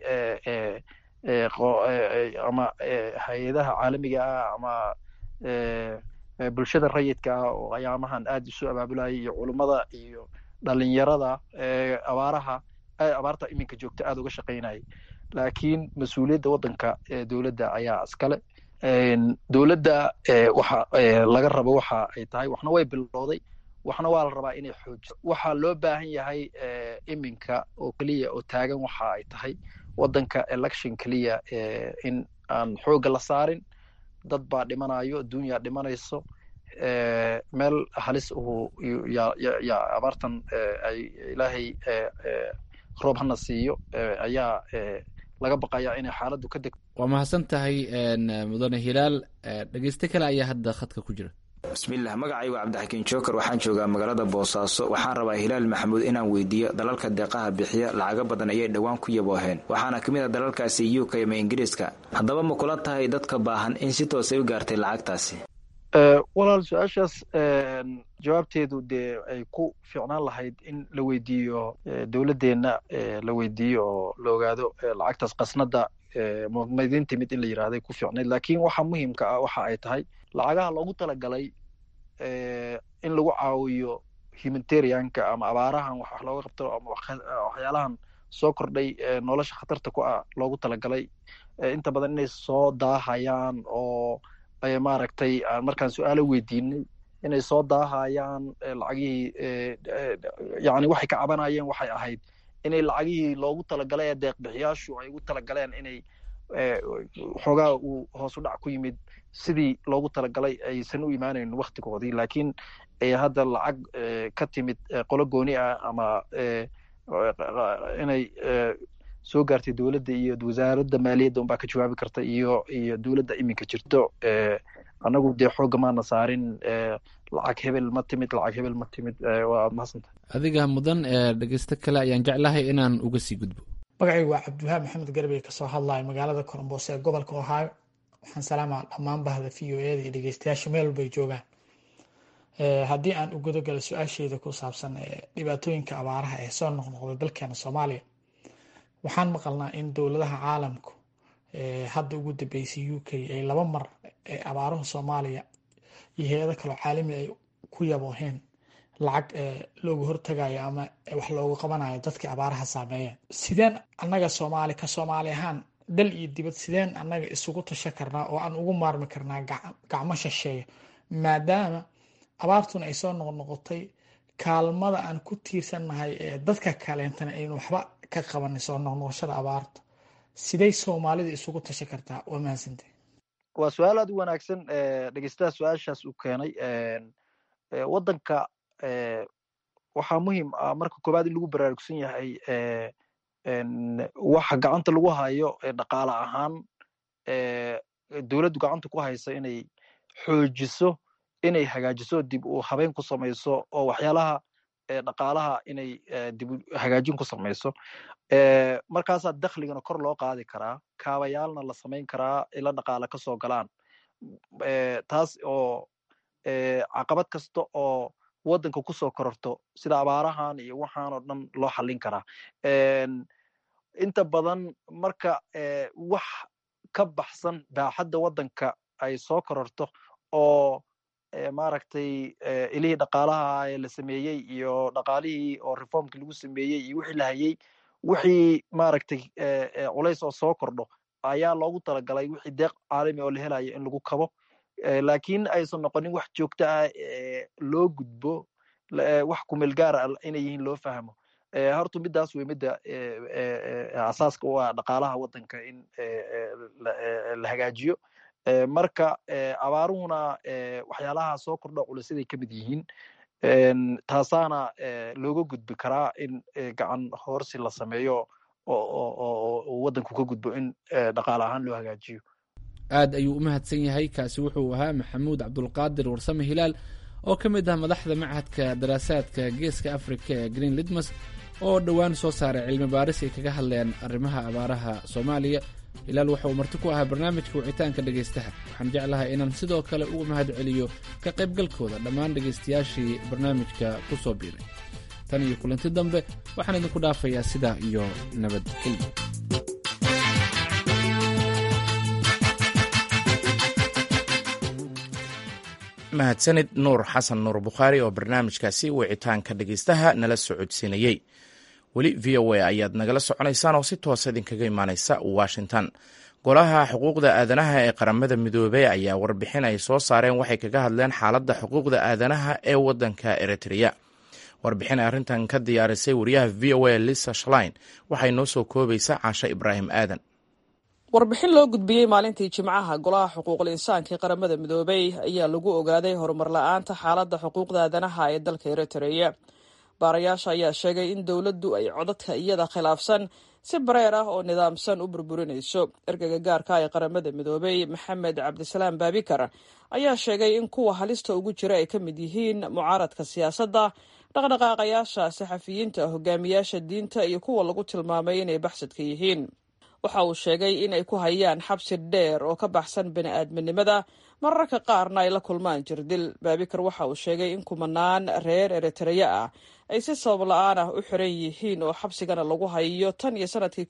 ama hay-adaha caalamiga ah ama bulshada rayidka ah oo ayaamahan aad isu abaabulayay iyo culummada iyo dhalinyarada abaarta iminka joogta aad uga shaqaynayay laakiin mas-uuliyadda waddanka dowladda ayaa iskale dowladda waxa laga rabo waxa ay tahay waxna way bilowday waxna waa la rabaa inay xoojiso waxaa loo baahan yahay iminka oo keliya oo taagan waxa ay tahay waddanka election keliya in aan xoogga la saarin dad baa dhimanayo adduunyaa dhimanayso meel halis yaa abaartan ay ilaahay roob hana siiyo ayaa laga baqayaa inay xaaladdu ka degto. waa mahadsan tahay mudane hilaal dhegeyste kale ayaa hadda khadka ku jira. bismillaah magacaygu cabdixakiin jookar waxaan joogaa magaalada boosaaso waxaan rabaa hilaal maxamuud inaan weydiiyo dalalka deeqaha bixiya lacago badan ayay dhowaan ku yabooheen waxaana ka mid a dalalkaasi UK ama ingiriiska haddaba ma kula tahay dadka baahan in si toos ay u gaartay lacagtaasi? walaal su-aashaas jawaabteedu dee ay ku fiicnaan lahayd in la weydiiyo dowladdeenna la weydiiyo oo la ogaado lacagtaas qasnada mumaydin timid in la yidhaahday ku fiicnayd laakiin waxa muhiimka ah waxa ay tahay lacagaha loogu talagalay in lagu caawiyo humanitarianka ama abaarahan wax looga qabto ama waxyaalahan soo kordhay nolosha khatarta ku ah loogu talagalay inta badan inay soo daahayaan oo maaragtay markaan su-aalo weydiinay inay soo daahayaan lacagihii yani waxay ka cabanayeen waxay ahayd inay lacagihii loogu talagalay ee deeqbixiyaashu ay ugu talagaleen inay xoogaa uu hoos u dhac ku yimid sidii loogu talagalay aysan u imaanayn waktigoodii laakiin hadda lacag ka timid qolo gooni ah ama inay soo gaartay dowladda iyo wasaaradda maaliyadda unbaa ka jawaabi karta iyo dowladda iminka jirto anagu dee xooga maana saarin lacag hebel ma timid lacag hebel ma timid waa mahadsantahay. adiga mudan dhegeysto kale ayaan jeclahay inaan uga sii gudbo. magacaygu waa cabdiwahaab maxamed garbey kasoo hadlaya magaalada koronboos ee gobolka ohio waxaan salaamaa dhammaan bahda VOA da iyo dhegeystayaasha meel walbay joogaan. haddii aan u gudagalo su-aasheeda ku saabsan dhibaatooyinka abaaraha ee soo noqnoqday dalkeena soomaaliya waxaan maqalnaa in dowladaha caalamku hadda ugu dambeysay UK ay 2 mar abaaruhu soomaaliya iyo hay-ado kaloo caalami ay ku yabooheen lacag loogu hortagayo ama wax loogu qabanayo dadkii abaaraha saameeyeen. sideen annaga ka soomaali ahaan dal iyo dibad sideen annaga isugu tasha karnaa oo aan ugu maarmi karnaa gacmo shisheeya maadaama abaartuna ay soo noqnoqotay kaalmada aan ku tiirsannahay ee dadka kaleentana aynu waxba ka qabanin soo noqnoqoshada abaarta siday soomaalida isugu tasha kartaa? waa mahadsantay. waa su-aal aad u wanaagsan dhegeystaha su-aashaas uu keenay waddanka waxaa muhiim ah marka koowaad in lagu baraarugsan yahay waxa gacanta lagu hayo dhaqaale ahaan dowladdu gacanta ku haysa inay xoojiso inay hagaajiso dib u habeyn ku samayso oo waxyaalaha dhaqaalaha inay dib u hagaajin ku samayso markaasaa dakhligana kor loo qaadi karaa kaabayaalna la samayn karaa ila dhaqaale ka soo galaan taas oo caqabad kasta oo waddanka kusoo kororto sida abaarahan iyo waxaan oo dhan loo xallin karaa. inta badan marka wax ka baxsan baaxadda waddanka ay soo kororto oo maaragtay ilihii dhaqaalaha ee la sameeyey iyo dhaqaalihii oo reformkii lagu sameeyey iyo wixii la hayey wixii maaragtay culays oo soo kordho ayaa loogu talagalay wixii deeq caalami oo la helayo in lagu kabo laakiin aysan noqonin wax joogto ah loo gudbo wax kumeel gaara inay yihiin loo fahmo horta midaas wey midda asaaska u ah dhaqaalaha waddanka in la hagaajiyo marka abaaruhuna waxyaalaha soo kordha culisaday ka mid yihiin taasaana looga gudbi karaa in gacan hoorsi la sameeyo oo waddanku ka gudbo in dhaqaale ahaan loo hagaajiyo aad ayuu u mahadsan yahay kaasi wuxuu ahaa maxamuud cabdulqaadir warsame hilaal oo ka mid ah madaxda machadka daraasaadka geeska afrika ee green litmas oo dhowaan soo saaray cilmi baaris ay kaga hadleen arrimaha abaaraha soomaaliya hilaal waxa uu marti ku ahaa barnaamijka wicitaanka dhegaystaha waxaan jeclahay inaan sidoo kale ugu mahad celiyo ka qaybgalkooda dhammaan dhegaystayaashii barnaamijka ku soo biiray tan iyo kulanti dambe waxaan idinku dhaafayaa sidaa iyo nabadgelyo mahadsanid nuur xasan nuur bukhaari oo barnaamijkaasi wicitaanka dhegaystaha nala socodsiinayey weli v o a ayaad nagala soconaysaan oo si toosa idinkaga imaanaysa washington golaha xuquuqda aadanaha ee qaramada midoobey ayaa warbixin ay soo saareen waxay kaga hadleen xaaladda xuquuqda aadanaha ee waddanka eritrea warbixin ay arrintan ka diyaarisay wariyaha v o a lisa shlein waxay noo soo koobaysaa caashe ibraahim aadan warbixin loo gudbiyey maalintii jimcaha golaha xuquuqul insaanka ee qaramada midoobey ayaa lagu ogaaday horumar la-aanta xaaladda xuquuqda aadanaha ee dalka eritrea baarayaasha ayaa sheegay in dowladdu ay codadka iyada khilaafsan si bareer ah oo nidaamsan u burburinayso ergeyga gaarka ee qaramada midoobey maxamed cabdisalaam baabikar ayaa sheegay in kuwa halista ugu jira ay ka mid yihiin mucaaradka siyaasadda dhaqdhaqaaqayaasha saxafiyiinta hogaamiyaasha diinta iyo kuwa lagu tilmaamay inay baxsadka yihiin waxa uu sheegay in ay ku hayaan xabsi dheer oo ka baxsan bini-aadminimada mararka qaarna ay la kulmaan jirdil baabikar waxa uu sheegay in kumanaan reer eritrea ah ay si sabab la-aan ah u xiran yihiin oo xabsigana lagu hayo tan iyo sanadkii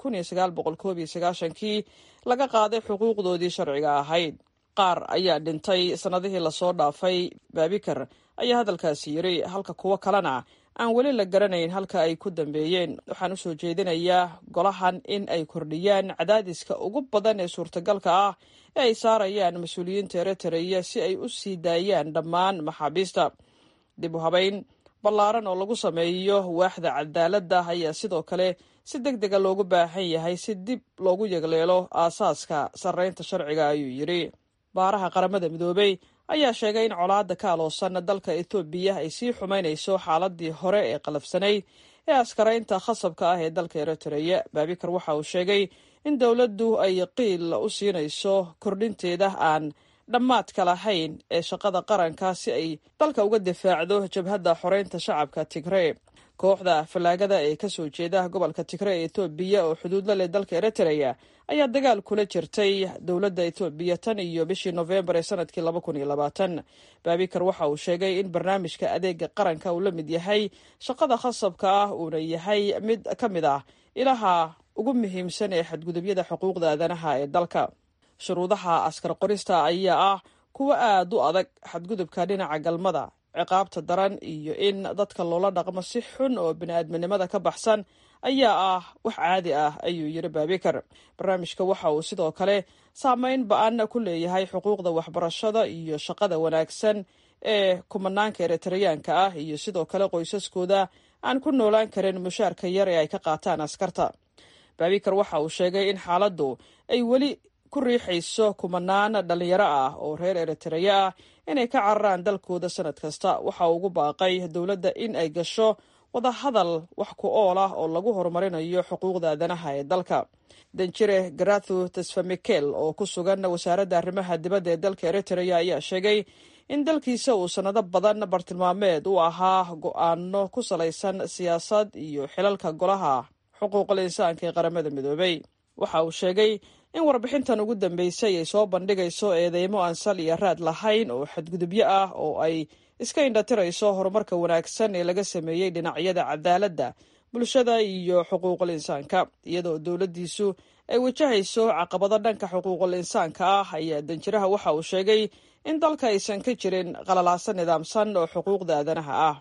1991kii laga qaaday xuquuqdoodii sharciga ahayd qaar ayaa dhintay sannadihii lasoo dhaafay baabikar ayaa hadalkaasi yiri halka kuwo kalena aan weli la garanayn halka ay ku dambeeyeen waxaan u soo jeedinayaa golahan in ay kordhiyaan cadaadiska ugu badan ee suurtagalka ah ee ay saarayaan mas-uuliyiinta eritrea si ay u sii daayaan dhammaan maxaabiista dib u habayn ballaaran oo lagu sameeyo waaxda cadaaladda ayaa sidoo kale si deg dega loogu baahan yahay si dib loogu yegleelo aasaaska sarreynta sharciga ayuu yidhi baaraha qaramada midoobey ayaa sheegay in colaadda ka aloosan dalka ethoobiya ay sii xumaynayso xaaladii hore ee qalafsanayd ee askaraynta khasabka ah ee dalka eritrea baabikar waxa uu sheegay in dowladdu ay qiil u siinayso kordhinteeda aan dhammaadka lahayn ee shaqada qaranka si ay dalka uga difaacdo jabhadda xoreynta shacabka tigree kooxda fallaagada ee kasoo jeeda gobolka tigree ee ethoobiya oo xuduud la leh dalka eritrea ayaa dagaal kula jirtay dowladda ethoobiya tan iyo bishii nofembar ee sanadkii 2020 baabikar waxa uu sheegay in barnaamijka adeega qaranka uu la mid yahay shaqada khasabka ah uuna yahay mid ka mid ah ilaha ugu muhiimsan ee xadgudubyada xuquuqda aadanaha ee dalka shuruudaha askar qorista ayaa ah kuwa aad u adag xadgudubka dhinaca galmada ciqaabta daran iyo in dadka loola dhaqmo si xun oo bini-aadminimada ka baxsan ayaa ah wax caadi ah ayuu yiri baabikar barnaamijka waxa uu sidoo kale saameyn ba-an ku leeyahay xuquuqda waxbarashada iyo shaqada wanaagsan ee kumanaanka eritreyaanka ah iyo sidoo kale qoysaskooda aan ku noolaan karin mushaarka yar ee ay ka qaataan askarta baabikar waxa uu sheegay in xaaladdu ay weli ku riixayso kumanaan dhalinyaro ah oo reer eritrea ah inay ka cararaan dalkooda sanad kasta waxa uu ugu baaqay dowladda in ay gasho wadahadal wax ku ool ah oo lagu horumarinayo xuquuqda aadanaha ee dalka danjire garathu tesfamikel oo ku sugan wasaaradda arrimaha dibadda ee dalka eritrea ayaa sheegay in dalkiisa uu sanado badan bartilmaameed u ahaa go-aano ku salaysan siyaasad iyo xilalka golaha xuquuqul insaanka ee qaramada midoobey waxa uu sheegay in warbixintan ugu dambeysay ay soo bandhigayso eedeymo aan sal iyo raad lahayn oo xadgudubyo ah oo ay iska indhatirayso horumarka wanaagsan ee laga sameeyey dhinacyada cadaaladda bulshada iyo xuquuqul insaanka iyadoo dowladdiisu ay wajahayso caqabado dhanka xuquuqul insaanka ah ayaa danjiraha waxa uu sheegay in dalka aysan ka jirin qalalaasa nidaamsan oo xuquuqda aadanaha ah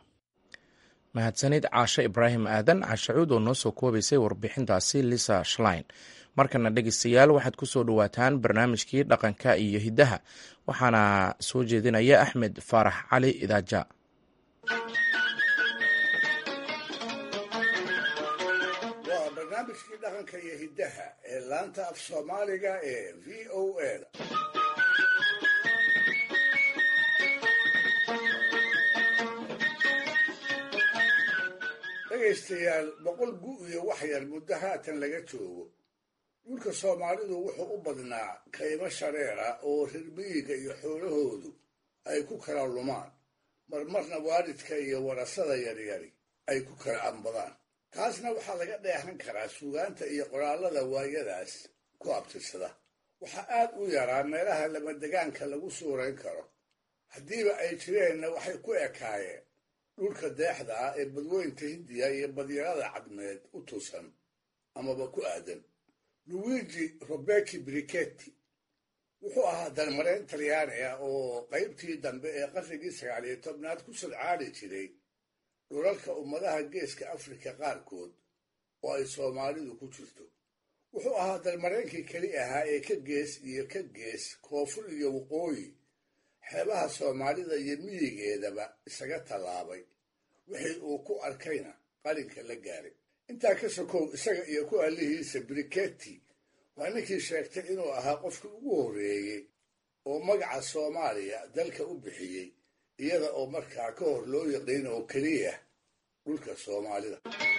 mahadsanid caashe ibraahim aadan cashacuud oo noo soo koobaysay warbixintaasi lisa shlein markana dhegeystayaal waxaad ku soo dhowaataan barnaamijkii dhaqanka iyo hiddaha waxaana soo jeedinaya axmed faarax cali idaaja barnaamijkii dhaqanka iyo hiddaha ee laanta af soomaaliga ee v o a dhegaystayaal 100 gu iyo wax yar muddo haatan laga joogo dhulka soomaalidu wuxuu u badnaa kaymo shareera oo reer miyiga iyo xoolahoodu ay ku kala lumaan marmarna waalidka iyo warasada yaryari ay ku kala ambadaan taasna waxaa laga dheehan karaa suugaanta iyo qoraallada waayadaas ku abtirsada waxaa aad u yaraa meelaha lamadegaanka lagu suurayn karo haddiiba ay jireenna waxay ku ekaayeen dhulka deexda ah ee badweynta hindiya iyo badyarada cadmeed u tusan amaba ku aadan luigi robeki brichetti wuxuu ahaa dalmareen talyaani ah oo qaybtii dambe ee qarnigii 19aad ku sodcaali jiray dhulalka ummadaha geeska afrika qaarkood oo ay soomaalidu ku jirto wuxuu ahaa dalmareenkii keli ahaa ee ka gees iyo ka gees koonfur iyo waqooyi xeebaha soomaalida iyo miyigeedaba isaga tallaabay wixii uu ku arkayna qalinka la gaaray intaa ka sokow isaga iyo ku allihiisa brichetti waa ninkii sheegtay inuu ahaa qofkii ugu horreeyey oo magaca soomaaliya dalka u bixiyey iyada oo markaa ka hor loo yaqiin oo keliya dhulka soomaalida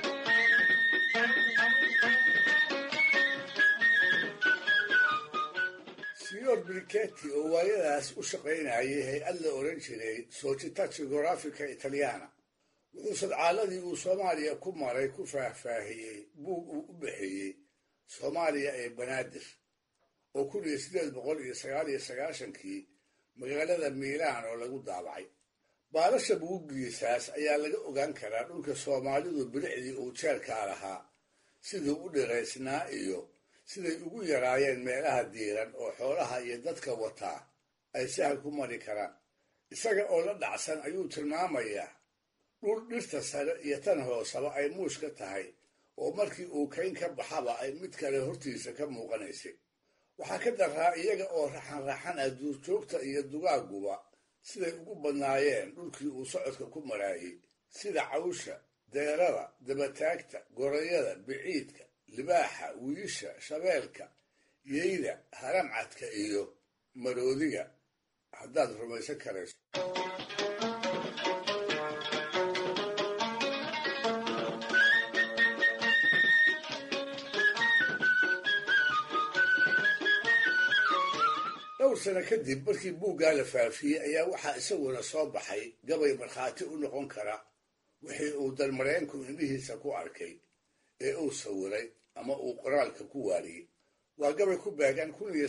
signor brichetti oo waayadaas u shaqaynayay hay-ad la odhan jiray società geografica italiana wuxuu sadcaaladii uu soomaaliya ku maray ku faahfaahiyey buug uu u bixiyey soomaaliya ee banaadir oo 1899kii magaalada miilaan oo lagu daabacay baalasha buuggiisaas ayaa laga ogaan karaa dhulka soomaalidu bilicdii uu jeelkaa lahaa siduu u dhiraysnaa iyo siday ugu yaraayeen meelaha diiran oo xoolaha iyo dadka wataa ay sahal ku mari karaan isaga oo la dhacsan ayuu tilmaamayaa dhul dhirta sare iyo tan hoosaba ay muush ka tahay oo markii uu kayn ka baxaba ay mid kale hortiisa ka muuqanaysay waxaa ka daraa iyaga oo raxan ah duurjoogta iyo dugaaguba siday ugu badnaayeen dhulkii uu socodka ku maraayey sida cawsha deerada dabataagta gorayada biciidka libaaxa wiisha shabeelka yeyda haramcadka iyo maroodiga haddaad rumaysan karayso dhowr sano kadib markii buuggaa la faafiyey ayaa waxaa isaguna soo baxay gabay markhaati u noqon kara wixii uu dalmareenku indhihiisa ku arkay ee uu sawiray ama uu qoraalka ku waariyey waa gabay ku beegan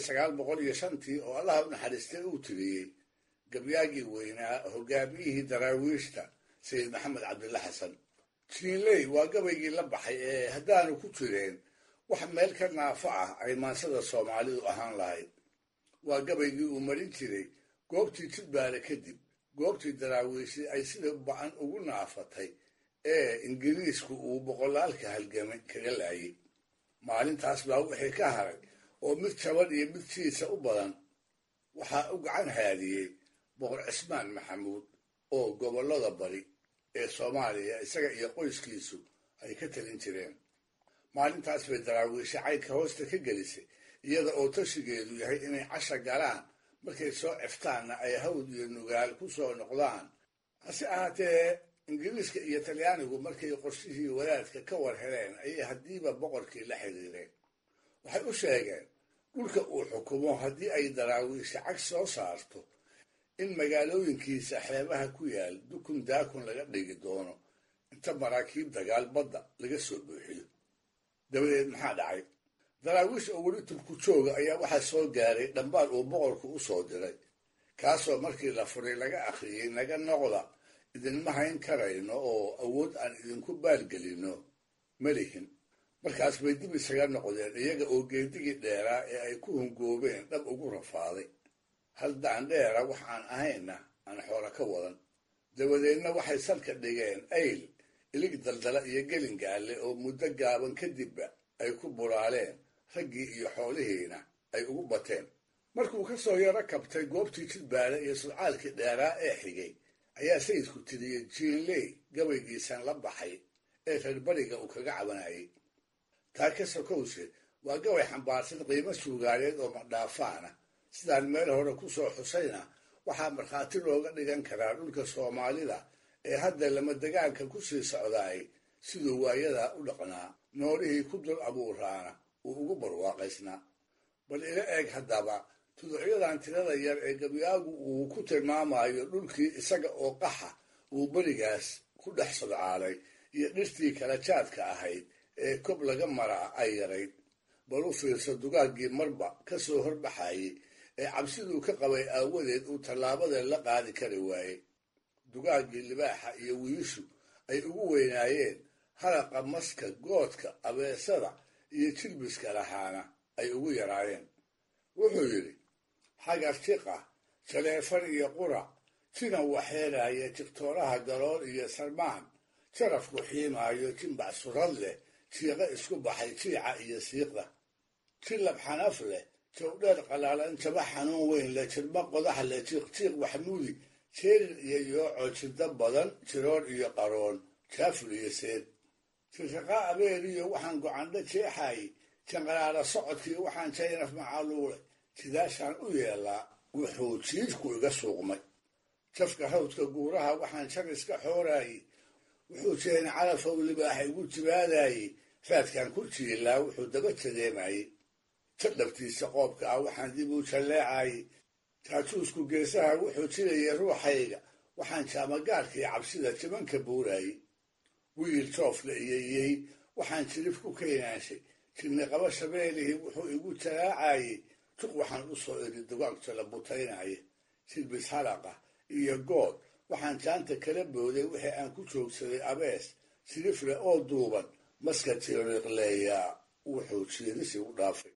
1905 oo allaha u naxariistay uu tiriyey gabyaagii weynaa hogaamiyihii daraawiishta sayid maxamed cabdilla xasan jiinley waa gabaygii la baxay ee haddaanu ku jireen wax meel ka naafo ah ay maansada soomaalidu ahaan lahayd waa gabaygii uu marin jiray goobtii jidbaale kadib goobtii daraawiishi ay sida ba-an ugu naafatay ee ingiriisku uu boqolaalka halgamay kaga laayay maalintaas baa wixii ka haray oo mid jaban iyo mid jiisa u badan waxaa u gacan haadiyey boqor cismaan maxamuud oo gobollada bari ee soomaaliya isaga iyo qoyskiisu ay ka talin jireen maalintaas bay daraawiisha caynka hoosta ka gelisay iyada oo tashigeedu yahay inay casha galaan markay soo ceftaanna ay hawd iyo nugaal ku soo noqdaan hase ahaatee ingiriiska iyo talyaanigu markay qorshihii wadaadka ka war heleen ayay haddiiba boqorkii la xiriireen waxay u sheegeen dhulka uu xukumo haddii ay daraawiisha cag soo saarto in magaalooyinkiisa xeebaha ku yaal dukun daakun laga dhigi doono inta maraakiib dagaal badda laga soo buuxiyo dabadeed maxaa dhacay daraawiish oo weli tubku jooga ayaa waxaa soo gaaray dhambaal uu boqorku u soo diray kaasoo markii la furay laga akhriyey naga noqda idinma hayn karayno oo awood aan idinku baalgelinno ma lihin markaas bay dib isaga noqdeen iyaga oo geedigii dheeraa ee ay ku hungoobeen dhab ugu rafaaday hal daandheera wax aan ahaynna aan xoolo ka wadan dabadeedna waxay salka dhigeen ayl ilig daldala iyo gelingaalle oo muddo gaaban kadibba ay ku buraaleen raggii iyo xoolihiina ay ugu bateen markuu ka soo yaro kabtay goobtii jidbaale iyo sudcaalkii dheeraa ee xigay ayaa sayidku tiriyey jiinley gabaygiisan la baxay ee reer bariga uu kaga cabanayay taa ka sokowse waa gabay xambaarsan qiimo suugaaneed oo madhaafaana sidaan meel hore ku soo xusayna waxaa markhaati looga dhigan karaa dhulka soomaalida ee hadda lama degaanka ku sii socdaay siduu waayadaa u dhaqnaa noolihii ku dul abuuraana uu ugu barwaaqaysnaa bal ila eeg haddaba tuducyadan tirada yar ee gabyaagu uu ku tilmaamayo dhulkii isaga oo qaxa uu berigaas ku dhex sodcaalay iyo dhirtii kala jaadka ahayd ee kob laga maraa ay yarayd bal u fiirso dugaaggii marba ka soo horbaxayey ee cabsiduu ka qabay aawadeed uu tallaabada la qaadi kari waayey dugaaggii libaaxa iyo wiishu ay ugu weynaayeen halaqa maska goodka abeesada iyo jilbiska lahaana ay ugu yaraayeen wuxuu yidhi xagar jiqa jaleefan iyo qurac jina waxeelaya jigtooraha galool iyo sarmaan jarafku xiimaayo jimbac surad leh jiiqa isku baxay jiica iyo siiqda jilab xanaf leh jawdheer qalaalan jaba xanuun weyn leh jirba qodax leh jiiqjiiq waxmuudi jeerir iyo yooco jirda badan jiroor iyo qaroon jaafur iyo seed firriqa abeeriyo waxaan gocandho jeexaayey janqaraara socodkii waxaan jaynaf macaluule sidaashaan u yeelaa wuxuu jiidku iga suuqmay jafka hawdka guuraha waxaan jar iska xooraayey wuxuu jeeni calafow libaaxa igu jibaadaayey faadkaan ku jiilaa wuxuu daba jadeemayey jadhabtiisa qoobka ah waxaan dib u jalleecaayey jaajuusku geesaha wuxuu jirayay ruuxayga waxaan jaamagaarkii cabsida jibanka buuraayey wiil joofla iyeyey waxaan jirif ku keenaanshay jirni qaba shabeelihii wuxuu igu jalaacayey juq waxaan u soo iri dugaagta la butaynaya silbis halaqa iyo good waxaan jaanta kala booday wixii aan ku joogsaday abees sirifle oo duuban maska tiriiqleeyaa wuxuu jiirisi u dhaafay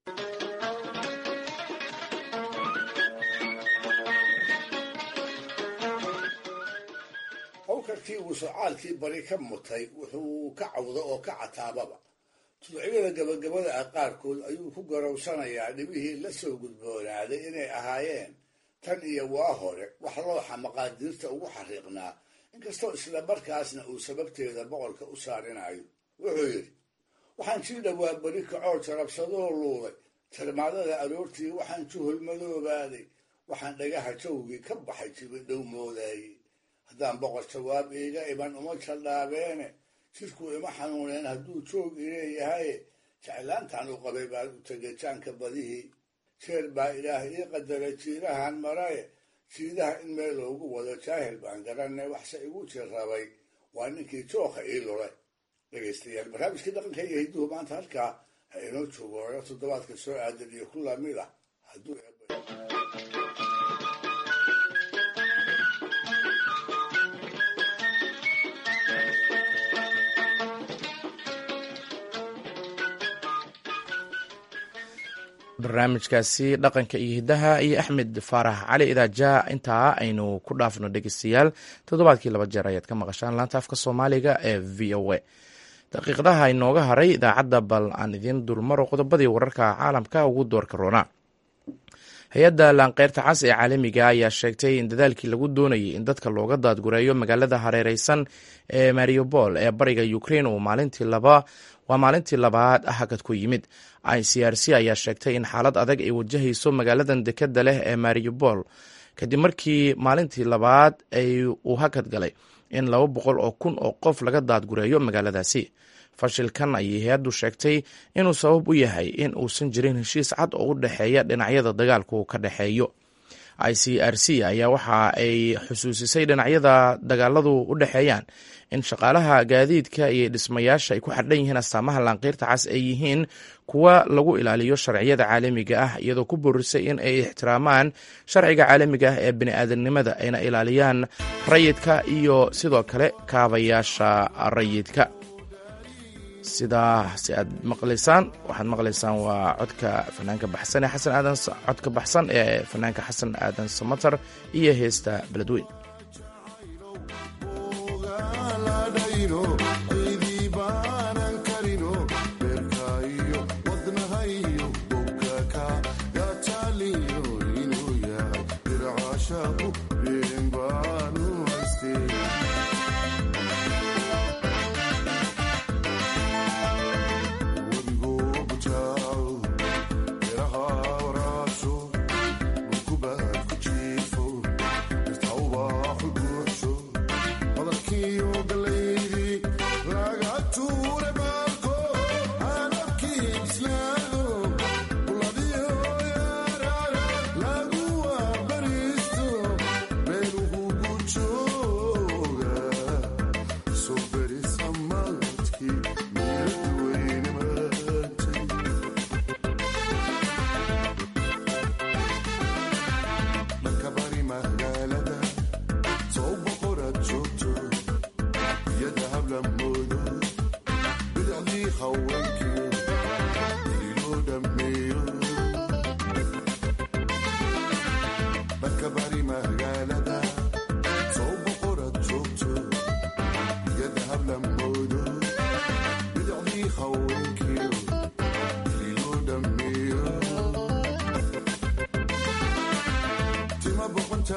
hawkarkii uu socaalkii bari ka mutay wuxuu ka cawdo oo ka cataababa tuducyada gabagabada ah qaarkood ayuu ku garowsanayaa dhibihii la soo gudboonaaday inay ahaayeen tan iyo waa hore wax looxa maqaadiirta ugu xariiqnaa inkastoo isla markaasna uu sababteeda boqolka u saarinayo wuxuu yidhi waxaan sii dhowaa beri kacoo jarabsadoo luuday jarmaadada aroortii waxaan juhul madoobaaday waxaan dhagaha jawgii ka baxay jibidhow moodaayey haddaan boqor jawaab iiga iman uma jaldhaabeene jidku ima xanuuneen hadduu joog ileeyahaye jeclaantaan u qabay baan u tegay jaanka badihii jeer baa ilaah ii qadaray jiirahan maraye jiidaha in meel loogu wado jaahil baan garanay waxse igu jirrabay waa ninkii jooka ii lulay dhegaystayaal barnaamijkii dhaqanka iyo hidduhu maanta halkaa ha inoo joogo ora toddobaadka soo aadan iyo ku lamid ah hadduu barnaamijkaasi dhaqanka iyo hiddaha iyo axmed faarax cali idaaja intaa aynu ku dhaafno dhegeystayaal toddobaadkii 2 jeer ayaad ka maqashaan laanta afka soomaaliga ee v o a daqiiqadaha inooga haray idaacadda bal aan idiin dulmaro qodobadii wararka caalamka ugu doorka roona hay-adda laanqeyrta cas ee caalamiga ayaa sheegtay in dadaalkii lagu doonayay in dadka looga daadgureeyo magaalada hareereysan ee mariupol ee bariga ukraine uu maalintii labaad hakad ku yimid ICRC ayaa sheegtay in xaalad adag ay wajahayso magaaladan dekeda leh ee mariupol kadib markii maalintii labaad uu hakad galay in 200,000 oo qof laga daadgureeyo magaaladaasi fashilkan ayay hay-addu sheegtay inuu sabab u yahay in uusan jirin heshiis cad oo u dhexeeya dhinacyada dagaalku ka dhexeeyo ICRC ayaa waxa ay xusuusisay dhinacyada dagaaladu u dhexeeyaan in shaqaalaha gaadiidka iyo dhismayaasha ay ku xardhan yihiin astaamaha laanqeyrta cas ay yihiin kuwa lagu ilaaliyo sharciyada caalamiga ah iyadoo ku boorisay in ay ixtiraamaan sharciga caalamiga ah ee bini'aadanimada ayna ilaaliyaan rayidka iyo sidoo kale kaabayaasha rayidka sidaasi aad maqlaysaan waxaad maqlaysaan waa codka fanaanka baxsan ee xasan aadan codka baxsan ee fanaanka xasan aadan samatar iyo heesta beledweyn We'll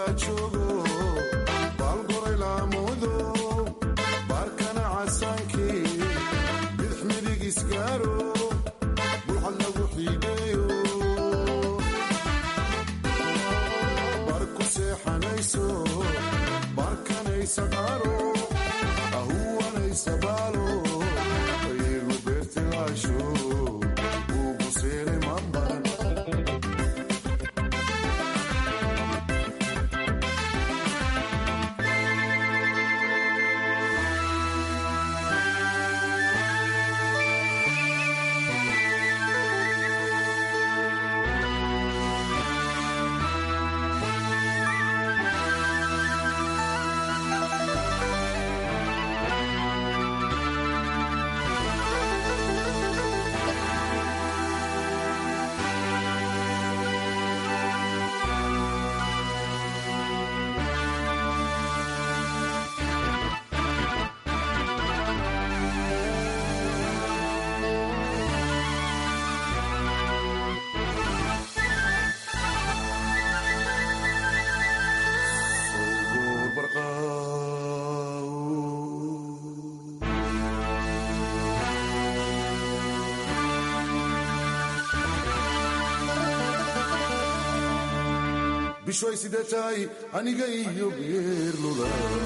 bishoy sidee tahay aniga iyo geerluda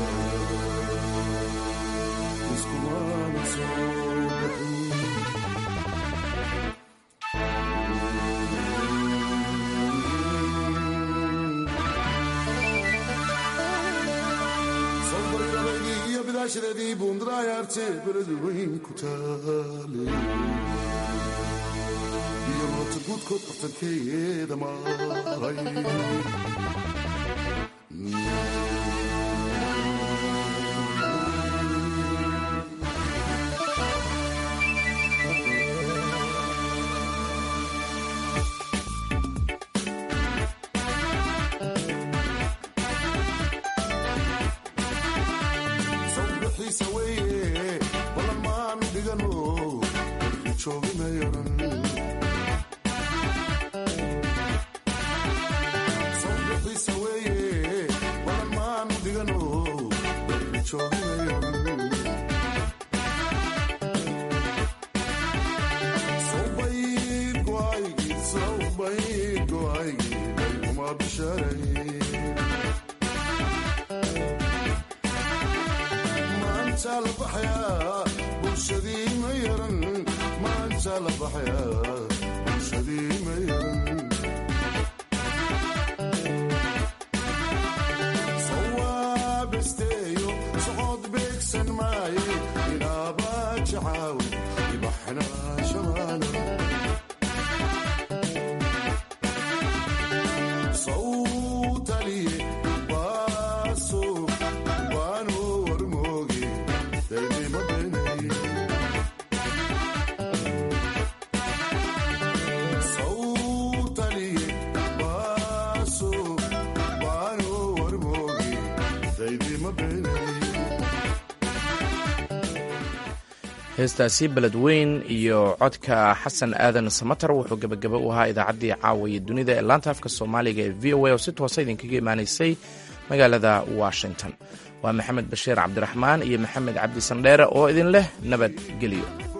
iskumana soo baxin sobarirabaydii iyo bidaashadeedii buundarayaarte beled weyn ku taale iyo moota guudkood bartankeeda maray sawbixiisa weye balan maan dhigano jooginayaran heestaasi beledweyn iyo codka xasan aadan samatar wuxuu gebagaba u ahaa idaacaddii caawiya dunida ee laanta afka soomaaliga ee v o a oo si toosa idinkaga imaanaysay magaalada washington waa maxamed bashiir cabdiraxmaan iyo maxamed cabdi sandheere oo idin leh nabadgelyo